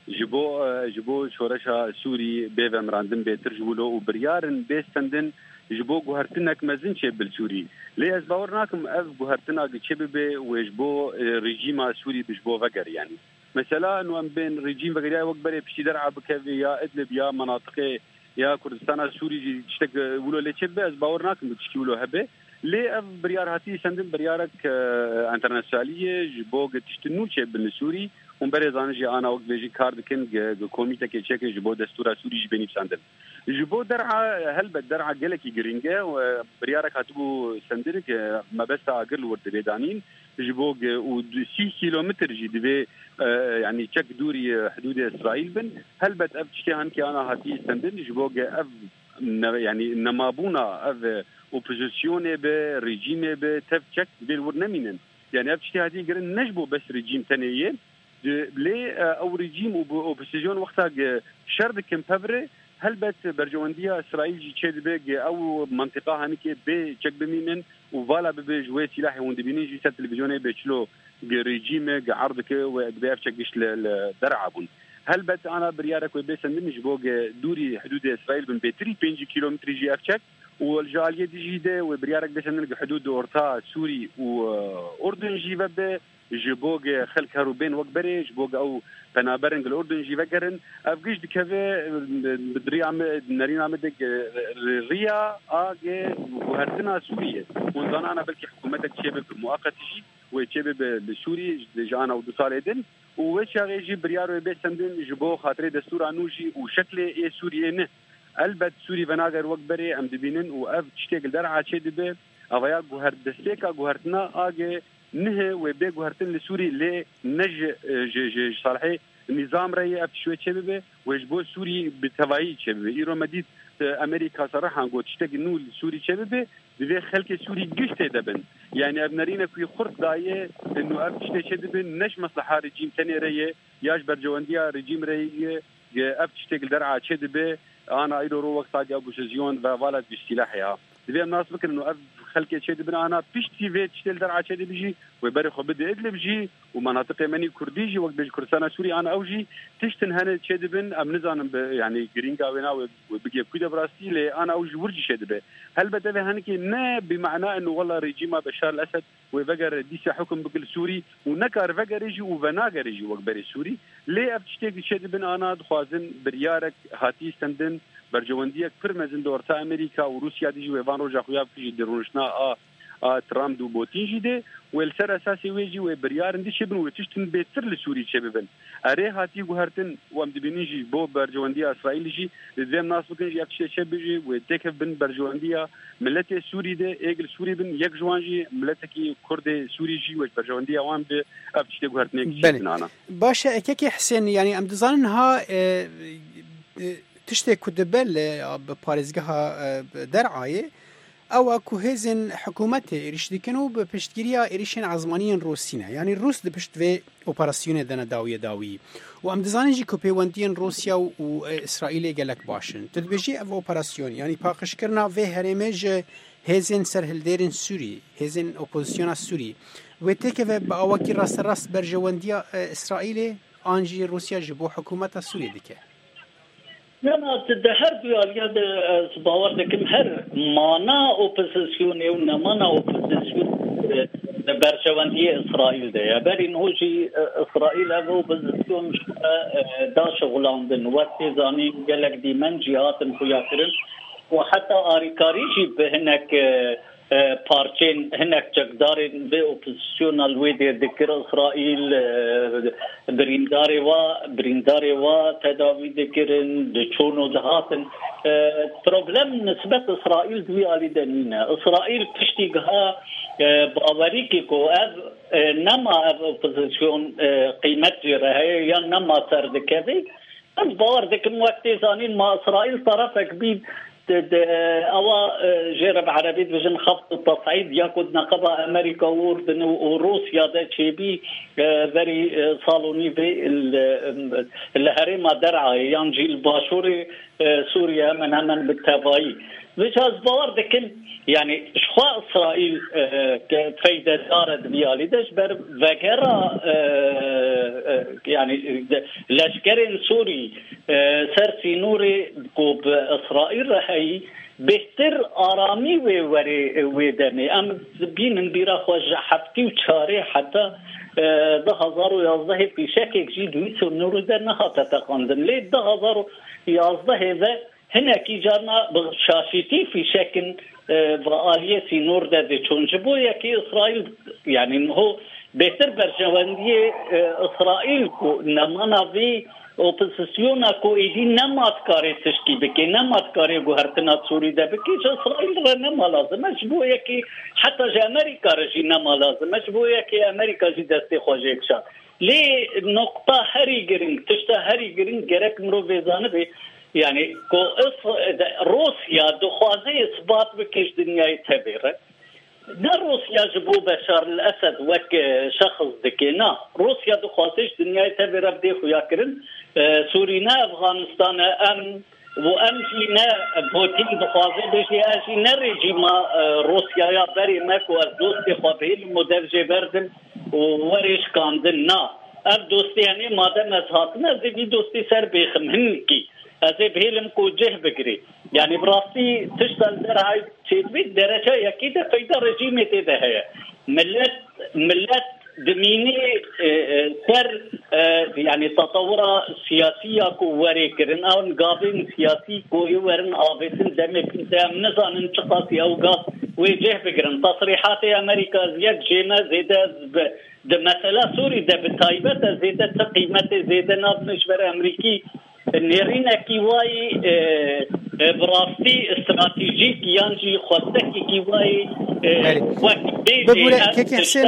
جبو شورشا سوري بيف امراندن بيتر جبولو وبريارن بيستندن جبو گوهرتنك مزن چه بالسوري لي از باورناكم اف گوهرتنا چه بي وجبو ريجيما سوري بجبو وگر يعني مثلا انه بين ريجيم وگر وقت بري بشي درعا بكافي يا ادلب يا مناطق يا كردستان سوري تشتك ولو لي چه از باورناكم تشكي ولو هبه لي اف بريار هاتي سندن بريارك انترناسيوناليه جبو تشتنو چه بالسوري اون برزانجی آنا وقت بیجی کار دکن کمیته که چه که جبو دستور سوری جبینی بسندن جبو درعا هل بدرعا گلکی گرینگه و بریارک هاتبو سندن که مبسط آگر ورد بیدانین جبو و 3 کیلومتر جی دوی يعني چک دوری حدود اسرائیل بن هل بد اف چه هن که آنا هاتی سندن جبو اف يعني نمابونا اف اپوزیسیون به رژیم به تف چک بیل ور نمینن يعني اف چه هاتی گرن نجبو بس رژیم تنیه لي او ريجيم اوبوزيسيون وقتها شرد كمبفري هل بت برجوانديا اسرائيل جي تشد بيج او منطقه هنيك بي تشك بمينن وفالا بجوي سلاح وندبيني جي سات تلفزيوني بيچلو ريجيم عرضك وبيف تشكش لدرعبون هل بت انا بريارك وبيسن نجبوق دوري حدود اسرائيل بن بتري 5 كيلومتر جي اف تشك والجاليه دي جيده وبريارك بيسن حدود اورتا سوري واردن جي جبوج خلك هروبين وكبري جبوج أو بنابرنج الأردن جي فكرن أفجيش دكذا بدري عم نرين عمدك ريا آجي وهرتنا سوريا ونظن أنا بلكي حكومتك شباب مؤقت جي وشباب السوري جانا ودوسال إدن وش يجي بريارو بيت سندن جبو خاطري دستور عنوجي وشكل إيه سوريا نه البت سوري بناجر وكبري أم دبينن وأف تشتغل درعة شدبه أغيا جوهر دستيكا جوهرتنا آجي نه وبي جوهرتن لسوري لي نج ج صالحي النظام رأي أفتشوي شبابه وجبو سوري بتوعي شبابه إيرو مديد أمريكا صراحة قد تشتغل نول سوري شبابه بذي خلك سوري جشت دبن يعني أبنارينا في خرط داية إنه أفتشتي شبابه نش مصلحة رجيم تاني رأي ياش برجوانديا رجيم رأي أفتشتغل درعة شبابه أنا إيرو رو وقت عادي أبو شزيون ووالد بسلاحها ذي الناس بكر إنه خلك شيء دبنا أنا بيشتي فيت شتيل درعة شيء بيجي ويبري خبدي إدلب جي ومناطق يمني كرديجي وقت بيج كردستان سوري أنا أوجي تشتن هنا شيء دبن أم نزانم يعني جرينجا وينا وبيجي كده براسي لي أنا أوجي ورجي شيء دبه هل بدأ هنكي نا بمعنى إنه والله رجيم بشار الأسد ويفجر ديس حكم بكل سوري ونكر فجر يجي وفناجر يجي وقت بري سوري ليه أفتشتي شيء دبن أنا دخوازن بريارك هاتي استندن برجوانديك فرمزن دورتا أمريكا وروسيا ديجي ويفان روجا خويا بيجي درونشنا ترامب دو بوتين جدي والسر أساسي ويجي وبريارن دي شبن وتشتن بيتر لسوري شبابن أري هاتي جوهرتن وامدبينيجي بو برجوانديا إسرائيل جي زين ناس بكن يكشي شبيجي وتكف بن برجوانديا ملتي سوري ده إيجل سوري بن يك جوانجي ملتكي كرد سوري جي وبرجوانديا وام ب أفتشي جوهرتنك بني باشا كيكي حسين يعني أم دزانها تشتي كدبل بباريزجها درعاية أو كوهزن حكومته إيش ديكنو بپشتگیریا إيشين عزمانيين روسينا يعني الروس دپشت في أوبراسيون دنا داوي وأم دزانجي كوبيوانتين روسيا وإسرائيل جالك باشن تدبجي أف أوبراسيون يعني باقش كرنا في هرمج هزن سرهلديرن سوري هزن أوبوزيسيون سوري وتكف بأواكي راس برجوانديا إسرائيل أنجي روسيا جبو حكومة سوريا ديكه أنا تدهر بيالياد سباوردك مهر مانا أوبوزيسيون ونمانا أوبوزيسيون برجواندية إسرائيل ده بري نهوجي إسرائيل أبو أوبوزيسيون دا شغلاندن وقت زاني قالك دي من جهات مخياكرن وحتى آريكاريجي بهناك بارتين هناك جقدارين بأوبوزيسيونال ويدي ذكر إسرائيل برينداري و تداوي ذكرن دشونو دهاتن بروبلم نسبة إسرائيل دوي آلي دنينة إسرائيل تشتيقها باوريكي كو نما أوبوزيسيون قيمت جرها يا نما سردكذي أز باور ذكر وقت زانين ما إسرائيل طرفك بيد أو جرب عربي بجن خفض التصعيد ياخد نقبة أمريكا وأردن وروسيا ده شيء very صالوني في الهرم درعا ينجي الباشوري سوريا من بالتبعي وجاز باور دكن يعني شخوا إسرائيل كفايدة دارت بيالي دش بر وغيرها يعني لشكر سوري سرسي نوري كوب إسرائيل رهي بهتر آرامی و دنی ام بین بیرا خوش حفتی و چاره حتی 2011 پیشک جی دویس و نور در نهات تقاندن لی 2011 و هنکی جارنا بشاشیتی فی شکن و آلیه سی نور ده چون جبو یکی اسرائیل یعنی هو بهتر برجواندی اسرائیل کو نمانا وی اپوزیسیون کو ایدی نمات کاری تشکی بکی نمات کاری گوهرتنا سوری ده بکی چه اسرائیل را نما لازمه چبو یکی حتی جه امریکا رجی نما لازمه چبو یکی امریکا جی دستی خوشه کشا لی نقطه هری گرینگ تشتا هری گرینگ گرک مرو ویزانه بی يعني روسيا دخوازي اثبات بكش دنياي تبيره نا روسيا جبو بشار الاسد وك شخص دكينا روسيا دخوازيش دنياي تبيره بدي خويا كرن سورينا افغانستان ام وامشينا بوتين دخوازي بشي اشينا ريجيما روسيا يا بري ماكو دوستي خوبيل مدرجه بردن ووريش كاندنا اب دوستي يعني مادام ازهاتنا زي دوستي سر بيخم هنكي أزي بهلم كوجه بقري يعني براسي تشتغل درعي تشيد درجة أكيد فايدة رجيمة ده هي ملت دميني سر يعني تطور سياسية كوري كرن أو نقابل سياسي كوي ورن آبسن دم بنتام نزان انتقاصي أو قاس وجه بكرن تصريحات أمريكا زياد جيمة زيادة ده مسألة سوري ده بتايبة زيادة تقيمة زيادة ناف مشبر أمريكي نيرينا كيواي براستي استراتيجيك يانجي خطك كيواي وقت بقول كيكي حسين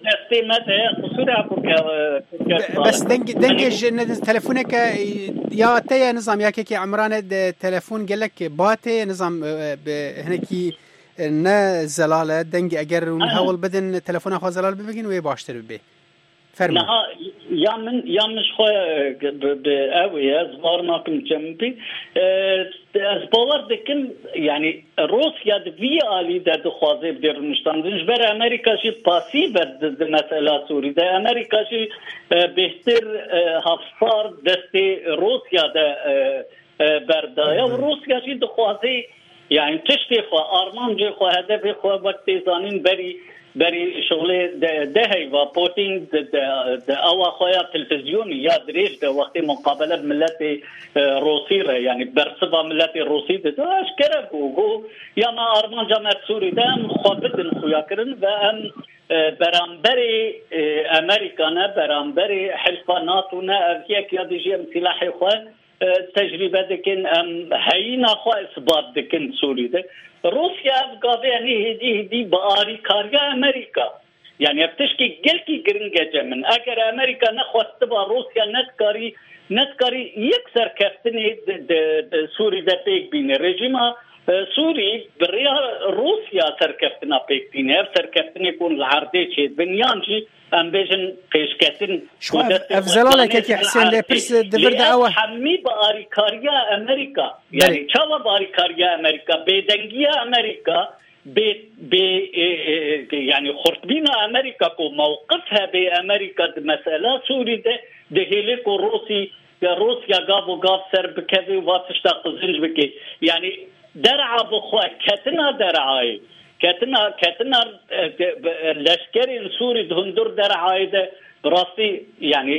بس دنجج تلفونك يا تيا نظام يا كيكي عمران تلفون قال لك باتي نظام هناكي نا زلاله دنج اگر ونهول بدن تلفون اخو زلال ببگين وي باشتر به فرما يا مش خو بقوي زمار ما كنت جنبي باور دكن يعني روسيا في آلي ده خوازه بدر مشتاندنش بر امريكا شي باسيف ده مسألة سوري ده امريكا شي بهتر هفصار دستي روسيا ده بردايا وروسيا شي ده خوازه يعني تشتي خو ارمانجي خو هدف خو وقت زانين بري شغله ده هيوا بوتين ده اوا خويا تلفزيوني يا دريش ده وقت مقابله بملت روسيه يعني برسبه ملت روسيه ده اشكره هو يا ما ارمان جامعه سوري ده مخاطب خويا كرن و برامبري امريكانا برامبري حلف ناتونا هيك يا ديجي سلاح خو تجربه دكن هينا خو اثبات دكن سوري ده روسيا قاضي يعني هدي باري كاريا امريكا يعني بتشكي جلكي جرينجا من اگر امريكا نخوت با روسيا نتكاري يكسر كفتني سوري ده بيك بين رجيم سوري بريا روسيا سركفتنا بيك بين سركفتني يكون العرضي شيء بنيانجي ام بيجن قيشكتن شو افزلالك كي حسين لبرس دبر دعوه حمي باري كاريا امريكا يعني تشوا باري كاريا امريكا بيدنجيا امريكا يعني خرطبينا امريكا كو موقفها بامريكا مساله سوري ده هيليكو روسيا قابو قاب سرب كذي واتشتاق زنج بكي يعني درعا بخوا كتنا درعاي كتنا لشكري سوري دهندور درعاي ده براسي يعني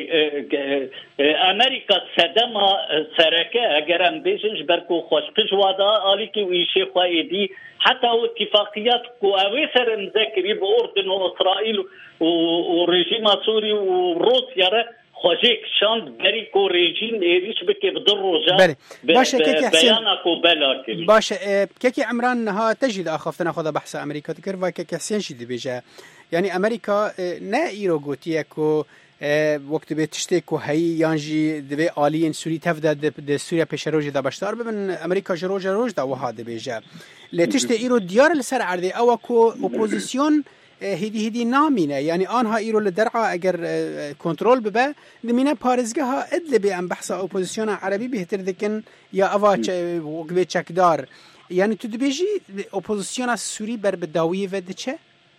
امريكا صدمه سركه اگر ام بيجنج بركو خوشقش وادا اليكي ويشي خايدي حتى اتفاقيات كويسر مذكري باردن واسرائيل وريجيم سوري وروسيا خوشيك شاند بريكو ريجيم ايريش بكي بدروجا باشا كيكي حسين بيانكو بلا باشا كيكي عمران ها تجد اخفتنا خذ بحث امريكا تكرفا كيكي حسين شدي بيجا يعني امريكا نا ايرو گوتیکو وقت به تشتکو هی یانجی دبی آلین سوری تفدا د سوریا پیشروج د باشدار ببن امریکا جروج دا وهاد بیجا لتشت ایرو دیار لسر عرض او کو اپوزیسیون هدی نامینه يعني آنها ایرو لدرعا اگر کنترل ببه دمینه پارزگه ها ادل بی ام بحث اپوزیسیون عربی بهتر دکن یا اوا وقت چکدار يعني تو دبیجی اپوزیسیون سوری بر بداوی و دچه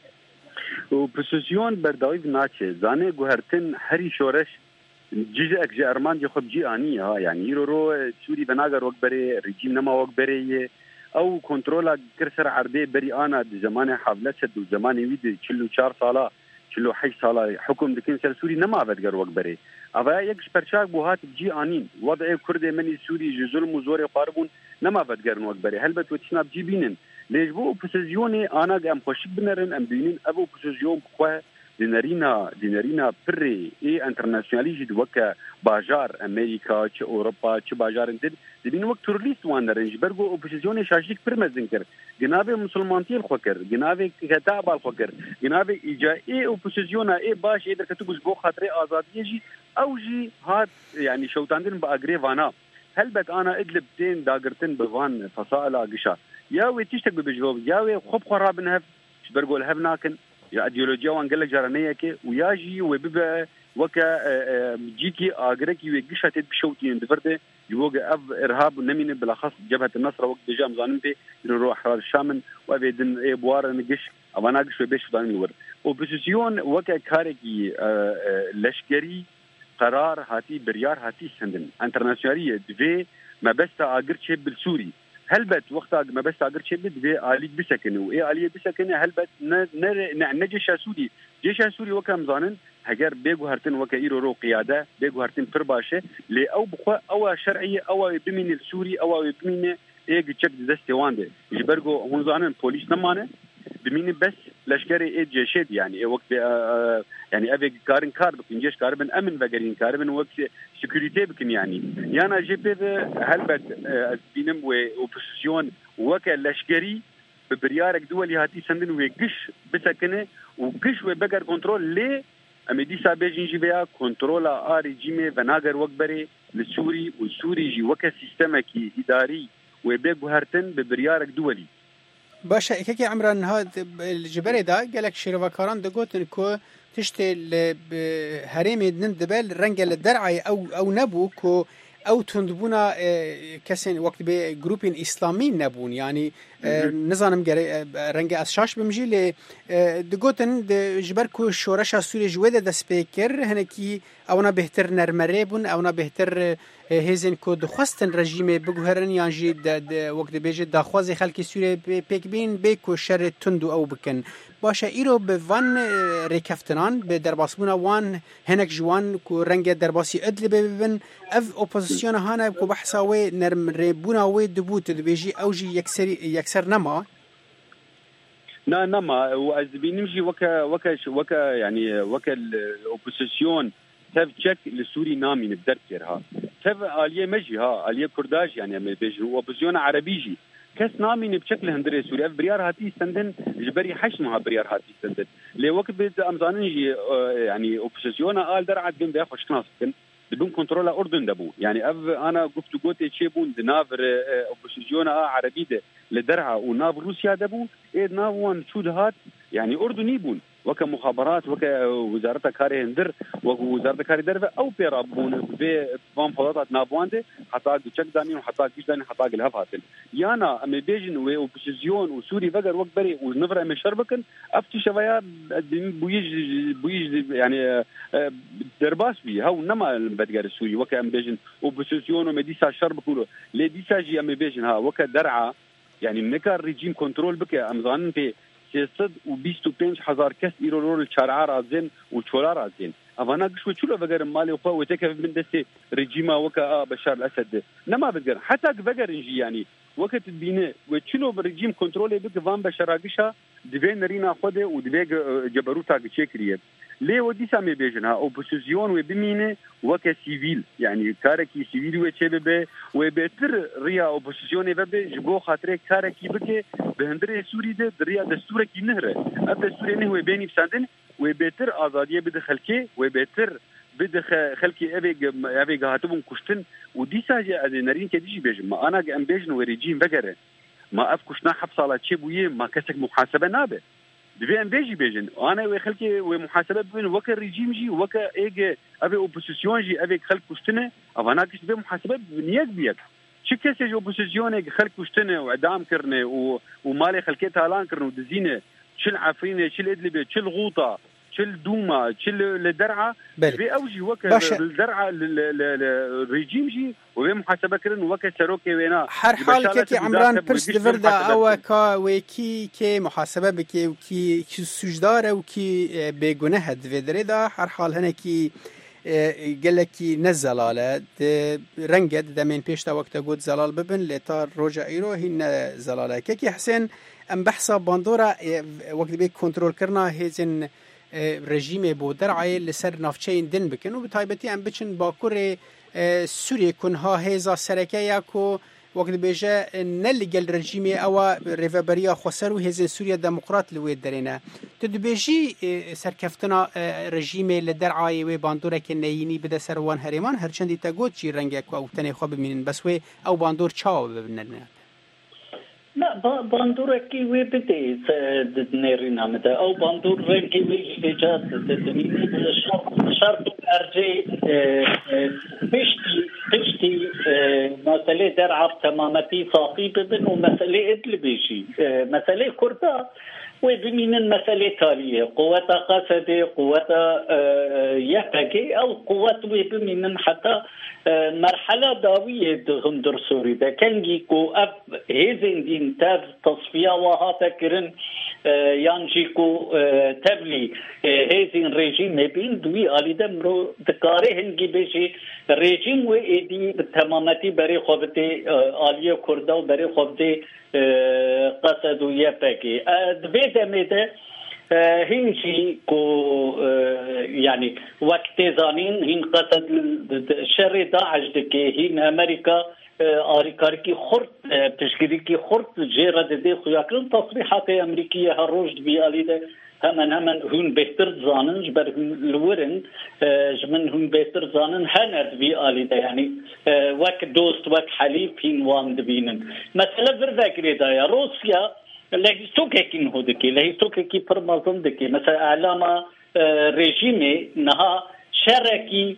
وبوزيسيون برداوي ناتشي زاني جوهرتن هري شورش جيجي اكجي ارمان جي خب جي انيه يعني يرو سوري بناغر وكبري ريجيم نما وكبري او كنترولا كرسر عربي بري انا زمان حفله شد زمان ويدي چلو 4 سالا چلو 8 سالا حكم دكين سر سوري نما بدغر وكبري ابا يكش برشاك بوهات جي انين وضع كرد من سوري ظلم وزور قاربون نما بدغر وكبري هلبت وتشناب جيبينن ليش بو اوبوزيسيوني انا ام خوش بنرن ام بينين ابو اوبوزيسيون كوا دينارينا بري اي انترناسيونالي جد وكا باجار امريكا تش اوروبا تش باجار انت دبين وقت تورليست وان رنج برغو اوبوزيسيوني شاشيك برمزنكر جنابي مسلمانتي الخوكر جنابي كتاب الخوكر جنابي ايجا اي اوبوزيسيونا اي باش يدر كتبس بو خاطري ازاديه جي او جي هاد يعني شوتاندن باغري فانا هلبت انا ادلب دين داغرتن بفان فصائل قشا يا وي تشتك بجواب يا وي خب خراب نهف برقول هبناكن يا ايديولوجيا وانقل جرانيه كي وياجي وبيبقى وكا جيكي اغريكي ويقشا تبشوتين دفرده يوغا اف ارهاب نمين بالاخص جبهه النصر وقت دجا مزانن بي يروح احرار الشام وابيدن اي بوار نقش اوانا قش وبيش دان الور اوبوزيسيون وكا كاريكي لشكري قرار هاتي بريار هاتي سندن انترناسيوناليه دفي ما بس اغرتشي بالسوري هلبت وقتا ما بس اگر چه بده عالی بسکنه و ای عالی بسکنه هلبت نه جيش سوري جيش سوري وكم زانن هجر بيجو هرتن وك ايرو رو قياده بيجو هرتن برباشه لي او بخوا او شرعيه او بمين السوري او بمين ايج تشك دستي وانده جبرجو هون زانن بوليس نمانه بمين بس لشكري اي جيشد يعني وقت يعني ابي كارن كار بكن جيش كاربن امن بقرين كاربن وقت سكيورتي بكن يعني انا جي بي هلبت بينم واوبوزيسيون وك لشكري ببريارك دولي هاتي سندن ويقش بسكنه وقش وبقر كنترول ليه امدي سابجين جي بيا كنترول ريجيمي فناغر وكبري للسوري والسوري جي وك سيستمكي اداري وبيجو هرتن ببريارك دولي باشا كيكي عمران هاد الجبري دا قالك شيروكاران دغوتن كو تشتي هريمي دندبل رنجل الدرعي او نبو كو او تندبونا كسن وقت بي جروبين اسلامي نبون يعني نظام رنگ اسشاش بمجي ل دغوتن جبر كو شورش سوري جوده د سپیکر هنکی اونا بهتر نرمريبون اونا بهتر هزن کو دخواستن رژیم بگوهرن یانجی د وقت بیجه د خوازی خلکی سوری پیک بین به کو شر تندو او بکن باشه ایرو به وان ریکفتنان به درباسبونا وان هنک جوان کو رنگ درباسی ادل ببن اف اپوزیسیون هانا کو بحثاوی نرم ریبونا وی دبوت بیجی اوجی یکسر نما نما وازبينمشي وكا يعني وكا الاوبوزيسيون تف تشك للسوري نامي نبدركرها تف آلية مجيها آلية كرداج يعني بيجي وبزيون عربيجي كاس نامي نبشكل هندري سوري اف بريار هاتي سندن جبري حشمها بريار هاتي سندن لي وقت بيت امزاننجي يعني اوبوزيسيون آل درعت بين بياخش كناسكن بدون كنترول اردن دبو يعني اف انا قلت قوتي تشيبون دنافر اوبوزيسيون عربي ده لدرعه وناف روسيا دبو ايه نافوان شود هات يعني اردني بون وكمخابرات وكوزاره كاري هندر ووزاره كاري درفه او بيرابون بفام فضات نابوانده حتى تشك داني وحتى كيش داني حتى الهفاتن يانا ام بيجن واوبوزيسيون وسوري فقر وكبري ونفر ام شربكن افتي شويه بويج يعني درباس بي هاو نما بدغار السوري وك ام بيجن اوبوزيسيون ومديسا شربكو لي ديسا جي ام بيجن ها وك درعه يعني منكر ريجيم كنترول بك امزان في 625,000 كس ايرو الشارع رازين وشولا رازين افانا قشو تشلو بقر مالي وقا وتكف من دسي ريجيما وكا بشار الاسد نما بقر حتى بقر نجي يعني وقت بينه وتشلو بريجيم كنترول بك فان بشراقشا دبي رينا خوده ودبي جبروتا تشكريه ليه ودي سامي بيجنها اوبوزيسيون وبمينه وك سيفيل يعني كاركي سيفيل وتشبه وبتر ريا اوبوزيسيون وبه جبو خاطر كاركي بك بهندري سوري ده ريا دستور كي نهره الدستور نه وبيني بسندن وبتر ازاديه بدخلكي وبتر بدخلكي ابي هاتبون كشتن ودي ساجي نارين كديجي بيجما انا ام بيجن وريجيم بقره ما افكشنا حبس على تشبويه ما كسك محاسبه نابه دبي ام بيجي بيجن انا وخلكي ومحاسبه بين وك الريجيم جي وك ايج ابي اوبوزيسيون جي ابي خلق كشتنه افانا كش بي محاسبه بنيك بيك شي كسج اوبوزيسيون ايج خلق كشتنه واعدام كرنه ومالي خلكيتها لان كرنه ودزينه شل عفرينه شل ادلبه شل غوطه شل دوما شل لدرعه بأوجي وك الدرعه الريجيم جي وبمحاسبه كرن وك سروكي وينا هر حال كي عمران برس دفردا او كا وكي كي محاسبه بكي وكي سجدار وكي بيغنه دفدردا هر حال هنا كي قال لك نزل على رنجد دمين بيشتا وقت قد زلال ببن لتار روجا ايرو هن زلاله كي حسين ام بحثا باندورا وقت بي كنترول كرنا هيزن رژیم بودرعی لسر نافچین دن بکن و به تایبتی ام بچن باکور سوریه کنها هیزا سرکه یکو وقت بیجه نلگل رژیمی او ریفبریا خسر و هیزن سوریه دموکرات لوید درینه تدبیجی سرکفتنا رژیمی لدرعی و باندوره که نیینی بده سروان هریمان هرچندی تا گوت چی رنگه که او تنی خواب بمینن بس و او باندور چاو ببینن لا باندور كي وبدي دنيرنا متى او باندور رنكي ويجي جات تدني شرط ارجي بشتي هنكي مسألة درعب تمامتي صافي ببن ومسألة إدلبيشي مسألة كردا وبمين المسألة تالية قوة قصدي قوة يفكي أو قوة وبمين حتى مرحلة داوية هندر سوري ده كان يكو أب هزين دين تاف تصفية وهاتا كرن يانجيكو تبلي هزين ريجيم بين دوي آلي دمرو دكاره هنجي بيشي ريجيم وإيدي بتمامتي بري خوبتي آلية كردا وبري خوبتي قصد ويفكي دويدا ميدا هنجي كو يعني وقت زانين هن قصد شر داعش دكي هن أمريكا آريكاركي خرط تشكيلكي خرط جيرة دي خياكرن تصريحات أمريكية هالروج بيالي ده همن هون بهتر زانن جبر الورن جمن هون بهتر زانن هند بيالي ده يعني وقت دوست وقت حليف هن وان دبينن مثلا برذاكري ده يا روسيا لهيستوك هكين هودكي لهيستوك هكي برمازن دكي مثلا اعلام ريجيمي نها شركي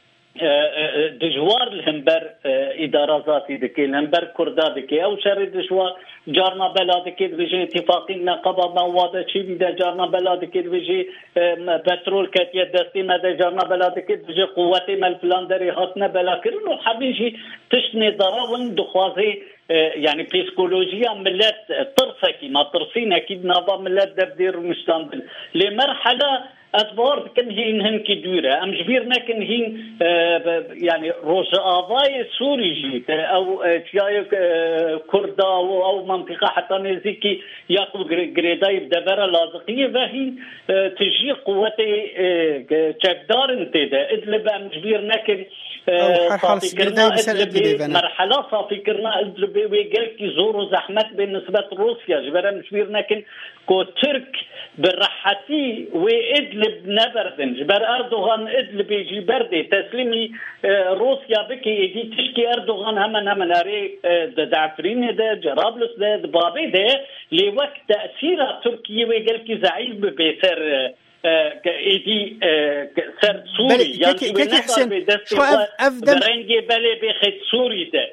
دجوار الهمبر اداره ذاتي دكي الهمبر كردا دكي او شر دجوار جارنا بلا دكي بيجي اتفاقي نقابه مواد شي بدا جارنا بلا دكي بيجي بترول كاتيه دستي ما جارنا بلا دكي بيجي قوتي مال فلاندري هاتنا بلا كرنو حبيجي تشني ضراون دخوازي يعني بسيكولوجيا ملات ترسكي ما ترسين اكيد نظام ملات دبدير مستقبل لمرحله أدوار كن هين كدورة أم جبيرنا كن هين يعني روج آضاي سوري جيت أو تياي كردا أو منطقة حتى نزيكي ياخذ جريداي بدبرة لاذقية وهي تجي قوتي تقدار انتدا إدلب أم جبيرنا كن صافي كرنا مرحلة صافي كرنا إدلب ويجلكي زورو زحمت بالنسبة لروسيا جبرنا جبيرنا كن كو ترك بالرحتي وإدلب نبردن جبر أردوغان إدلب يجي بردي تسليمي روسيا بكي يجي تشكي أردوغان همن أري دعفرين ده جرابلس ده بابي ده لوقت تأثير تركيا ويقلكي زعيم بيسر إيدي سر سوري يعني كي حسين شو أفدم برنجي بالي بخيت سوري ده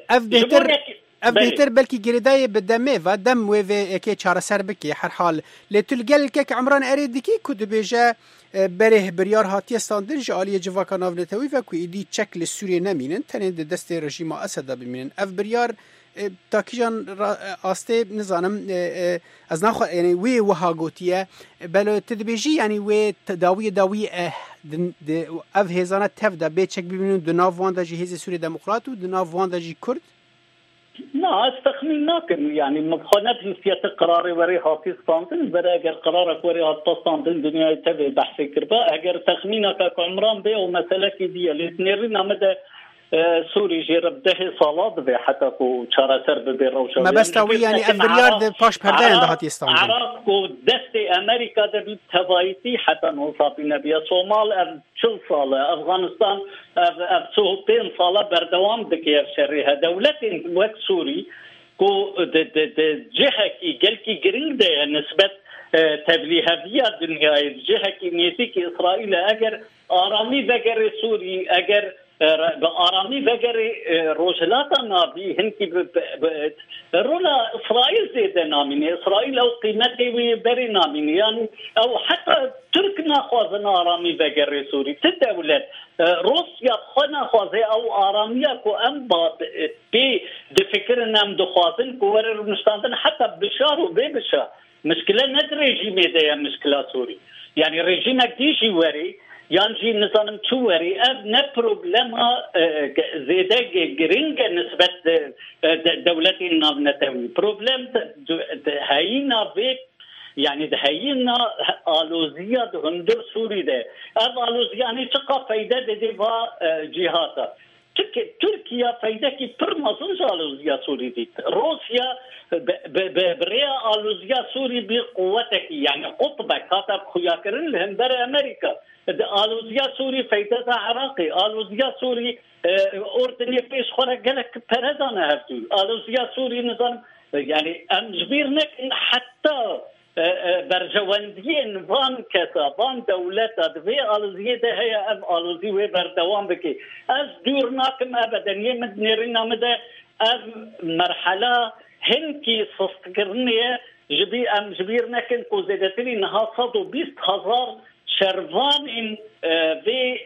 بهتر بلكي جريداي بدمي و دم وفي كي چاره سر بكي هر حال لتلگل كك عمران اريدكي كود بيجا بره بريار هاتي ستاندر جاليه جواكا نافنتوي و كو ايدي تشك لسوريا نمينن تنين دست رژیم اسد بمينن اف بريار تاكيجان استي نظام از ناخ يعني وي وها گوتيه بل تدبيجي يعني وي داوي اف هزانه تفدا بيچك ببينن دناف واندا جهيز سوريا ديمقراط و دناف واندا جي كرد لا استخمين ناكن يعني مخونات جنسية قراري وري هاتي ستاندن برا اگر قرارك وري هاتي ستاندن دنيا تبي بحثي كربا اگر تخمينك عمران بي ومسألة كدية لتنيرين عمد سوري جرب ده صالات بي حتى كو چارة سر ببي روشا ما بستوي يعني افريار ده باش پردين ده هاتي ستاندن عراق كو دست امريكا ده بي توايتي حتى نوصابي نبيا صومال اف 40 صالة افغانستان اف 2 صالة بردوام دكير شريها دولتين وقت سوري كو جهة كي قلكي قرين ده نسبة تبليها فيها الدنيا جهة كي نيتيكي إسرائيل أجر آرامي بقر سوري أجر بآرامي بقر روجلاتا نابي هنكي رولا إسرائيل زيادة ناميني إسرائيل أو قيمتي ويبري ناميني يعني أو حتى تركنا خوازنا آرامي بقر سوري تدولت روسيا خنا خوازي أو آرامية كو أنباط بي دفكرنا أم دخوازن كو ورر مستاندن حتى بشار وبيبشار مشكلة ند ريجيم ده مشكلة سوري يعني ريجيمك ديجي وري يانجي نظام توري اب بروبلما زيادة جرينجا نسبة دولتنا نتوي بروبلم هاينا بيت يعني هاينا آلوزية هندر سوري ده اب آلوزية يعني تقى فايدة ديفا جهاتا تركيا فايدة كي برمازن آلوزية سوري دي روسيا بريا آلوزية سوري بقوتك يعني قطبك كاتب خياكرين لهم برا أمريكا آلوزية سوري فايدة عراقي آلوزية سوري أردني فيش خورا قالك برزانة هفتو آلوزية سوري نظام يعني أمجبيرنك حتى برجواندین وان کسا وان دولت دوی آلوزی ده هی اف آلوزی و بردوام بکی از دور ناکم ابدا یه مدنیری نامده اف مرحله هنکی سستگرنیه جبیر نکن که زیدتری نها 120,000 شروان این وی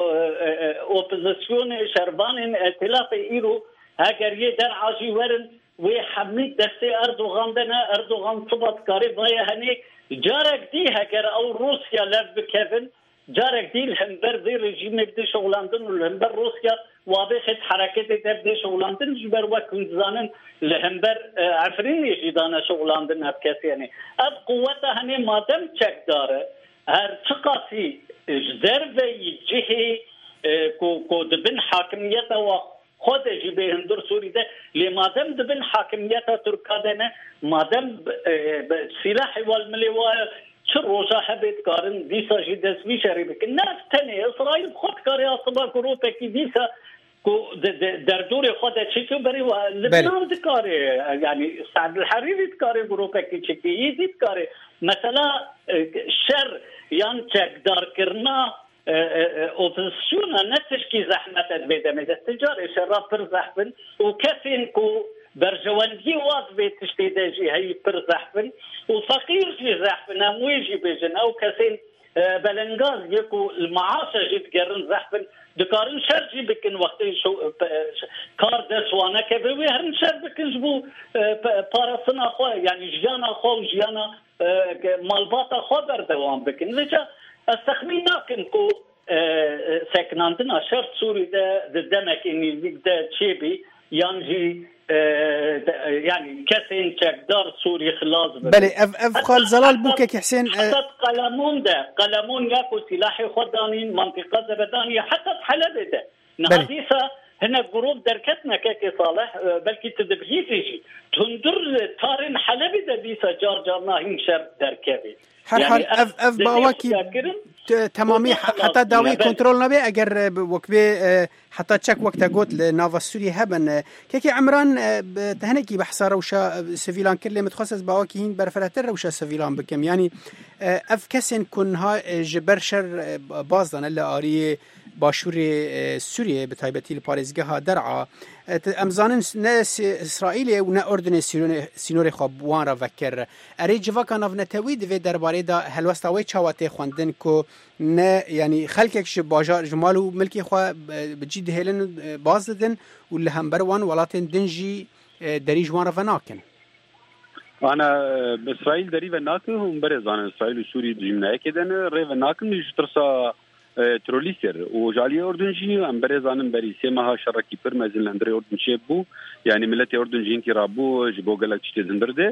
اپوزیسیون شروان این ائتلاف ایرو اگر یه در عاجی ورن و حمید دسته اردوغان صبت کاری وای هنی جارک دی اگر او روسیا لف بکفن جارک دی الهمبر دی رژیم بدی شغلاندن و الهمبر روسیا وابخت حرکت تبدی شغلاندن جبر وکن زانن الهمبر عفرین یجیدان شغلاندن هف کسی هنی اب قوتا هنی مادم چک داره هر چقاسی جدروی جهی کو دبن حاکمیت و خود جیبه هندور سوری ده لمادم دبن حاکمیت ترکادنه مادم سلاح والملی و چه روزا حبیت کارن دیسا جی دسوی شری بکن ناس تنه اسرائیل خود کاری اصبا گروپه کی دیسا در دور خود چیکو بری و لبنان دکاره یعنی سعد الحریری دکاره گروپه کی چیکی ایزی دکاره مثلا شر یان چکدار کرنا اپوزیسیون نتش کی زحمت بدم استجاره شراب پر زحفن و کسین کو برجواندی واز بیت تشتیدجی هی پر زحفن و فقیر جی زحفن امویجی بجن او کسین بلنگاز یکو المعاش جید گرن زحفن دکارن شر جی بکن وقتی کار دسوانه که بوی هرن شر بکن جبو پارسنا خواه یعنی جیانا خواه و جیانا مالباتا خواه بردوام بکن لجا استخمین ناکن کو سکناندنا شرط سوری ده دمک اینی ده چیبی یعنی يعني كسين چکدار سوري خلاص بله اف خال زلال بو که حسين حتى قلمون ياكو سلاحي خدانين منطقه زبدانيه حتى حلب ده نهديسا هنا جروب دركتنا كاكي صالح بلكي تدبيجي تندر تارين حلب ده ديسا جارنا هنشر دركبي هر حال اف باوکی تمامی حتی داوی کنترل نبی اگر وقتی حتی چک وقت گوت لناو سوری هبن که عمران تهنکی بحث روشا سویلان کلی متخصص باوکی هین برفراتر روشا سویلان بکم یعنی اف کسین کنها جبرشر بازدان الا آری باشور سوریه به تایبەتی لە پارێزگەها دەرعا ئەمزانن نە ئیسرائیلێ و نە ئۆردنێ سینۆرێ خۆ بوان را vekir ئەرێ civaka navnetewî divê derbarê da helwesta wê çawa tê xwendin ku ne yanî xelkek ji bajar ji mal û milkê xwe bi cî dihêlin baz didin û li hember wan welatên din jî derî ji wan re venakin. أنا بإسرائيل دريبة ناكل هم برزان إسرائيل وسوريا جمناك إذن ريبة ناكل مش ترسا تروليسر وجالي أردن جي هم برزان بريسي ما شركي برمزين لهندري أردن شيبو يعني ملتي أردن جين كي رابو جبو قلق تشتي زندرده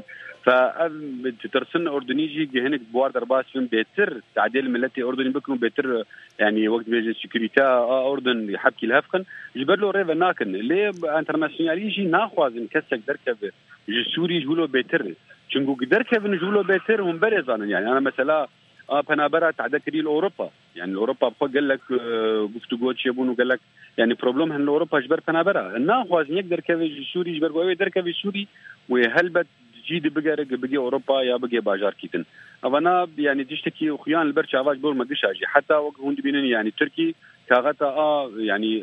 فترسن أردني جي جهنك بوار درباس فين بيتر تعديل ملتي أردني بكم بيتر يعني وقت بيجي سكريتا أردن يحبكي الهفقن جبرلو ريبة ناكل ليه انترناسيونالي جي ناخوازن كسك دركب جسوري جولو بيتر چونگو دركب جولو بيتر هم برزان يعني أنا مثلا پنابرا تعدكري لأوروبا يعني الأوروبا بخو قال لك گفتگو چيبون وقال لك يعني بروبلم هن الأوروبا جبر پنابرا ناخواز يقدر كوي سوري جبر قوي در كوي سوري وهلبت جيد بقى أوروبا يا بقى باجار كيتن أنا يعني تشتكي خيان البرش عواج بول ما قشاجي حتى وهون بينن يعني تركي كاغتا يعني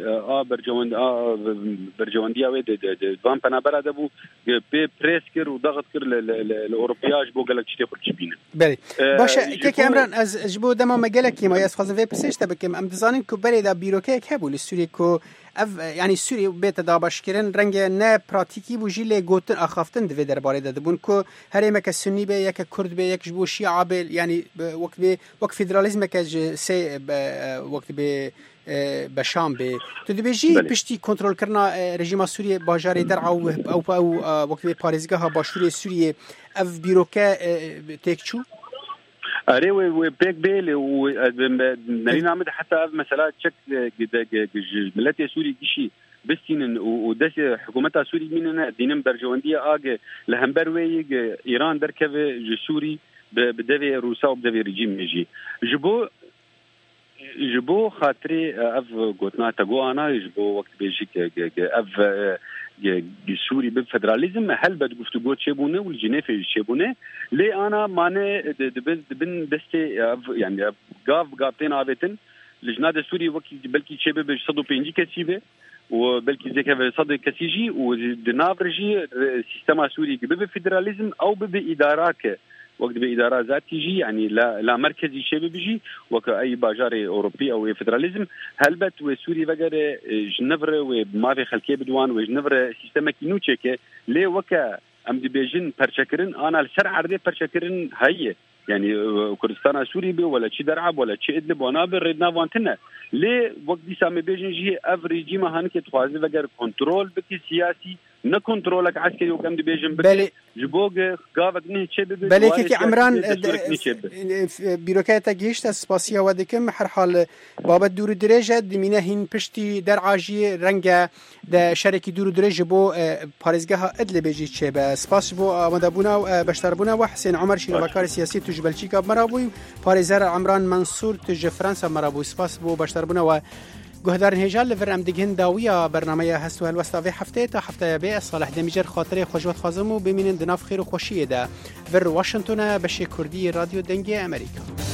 برجوانديا ويد فان پنابرا دبو بي بريسكر وضغط كر الاوروبياج بو قالك شتي خرجبين بله باشه كي عمران از جبو دما مجالك ما يسخذ في برسيش تبكم ام دزانين كو بري دا بيروكيك هبو للسوري كو يعني سوري بيت دا باشكرن رنگ نه براتيكي بو جيله گوتن اخافتن دو درباره دبون كو هر يمك سني به يك كرد به يك جبو شيعه به يعني وقت فيدراليزم که سي وقت به بشام به تو دبیجی پشتی کنترل کردن رژیم سوریه باجاری در او وقت به پارێزگاها باشوری سوریه اف بیروکه تکچو اره و بیگ بیل و نرین عمد حتی اف مثلا چک ملت سوری گیشی بستینن و دست حکومت سوری مینن دینم برجواندی آگ لهمبر وی ایران درکه سوری بدوی روسا و بدوی رژیم میجی جبو خاطري اف قلتنا تقو انا جبو وقت بيجيك اف سوري بفدراليزم هل بد گفتگو چبونه و جنيف چبونه لي انا مانه دبن دستي يعني قابتين عابتن لجناد سوري وكي بلكي چبه ب 105 كسيبه وبلكي زي صد كسيجي ودنافرجي سيستم سوري بفدراليزم او بادارات وقت بإدارة ذات تيجي يعني لا مركزي شيء بيجي وكأي باجار أوروبي أو فدراليزم هلبت وسوري وجر جنفر وما في خلكية بدوان وجنفر سيستمك نوتشك ليه وكا أم دبيجن برشكرن أنا الشرع عرضي برشكرن هي يعني كردستان سوري بي ولا شي درعب ولا شي إدلب ونابر ردنا وانتنا ليه وقت دي سامي بيجن جي أفريجي ما هنك تخوازي وجر كنترول بكي سياسي نه کنترلک عسکری و کم دیجن بله جبوگ گاوت نه چه بده بله که عمران بیروکرات گیشت اسپاسیا و دکم هر حال بابت دور درجه دمینه هین پشتی در عاجی رنگ د شرکی دور درجه بو پارزگاه ادل بيجي چه به سپاس بو آمدابونا و بشتربونا و حسین عمر شیربکار سیاسی توج بلژیک مرابوی پارزر عمران منصور توج فرانسا مرابوی سپاس بو بشتربونا و گهدار هجال لفر ام دگهن داویا برنامه هستو هلوستا و هفته تا هفته به صالح دمیجر خاطر خوشوت خازم و ببینین دناف خیر و خوشیه ده ور واشنگتن بشه کردی رادیو دنگی امریکا.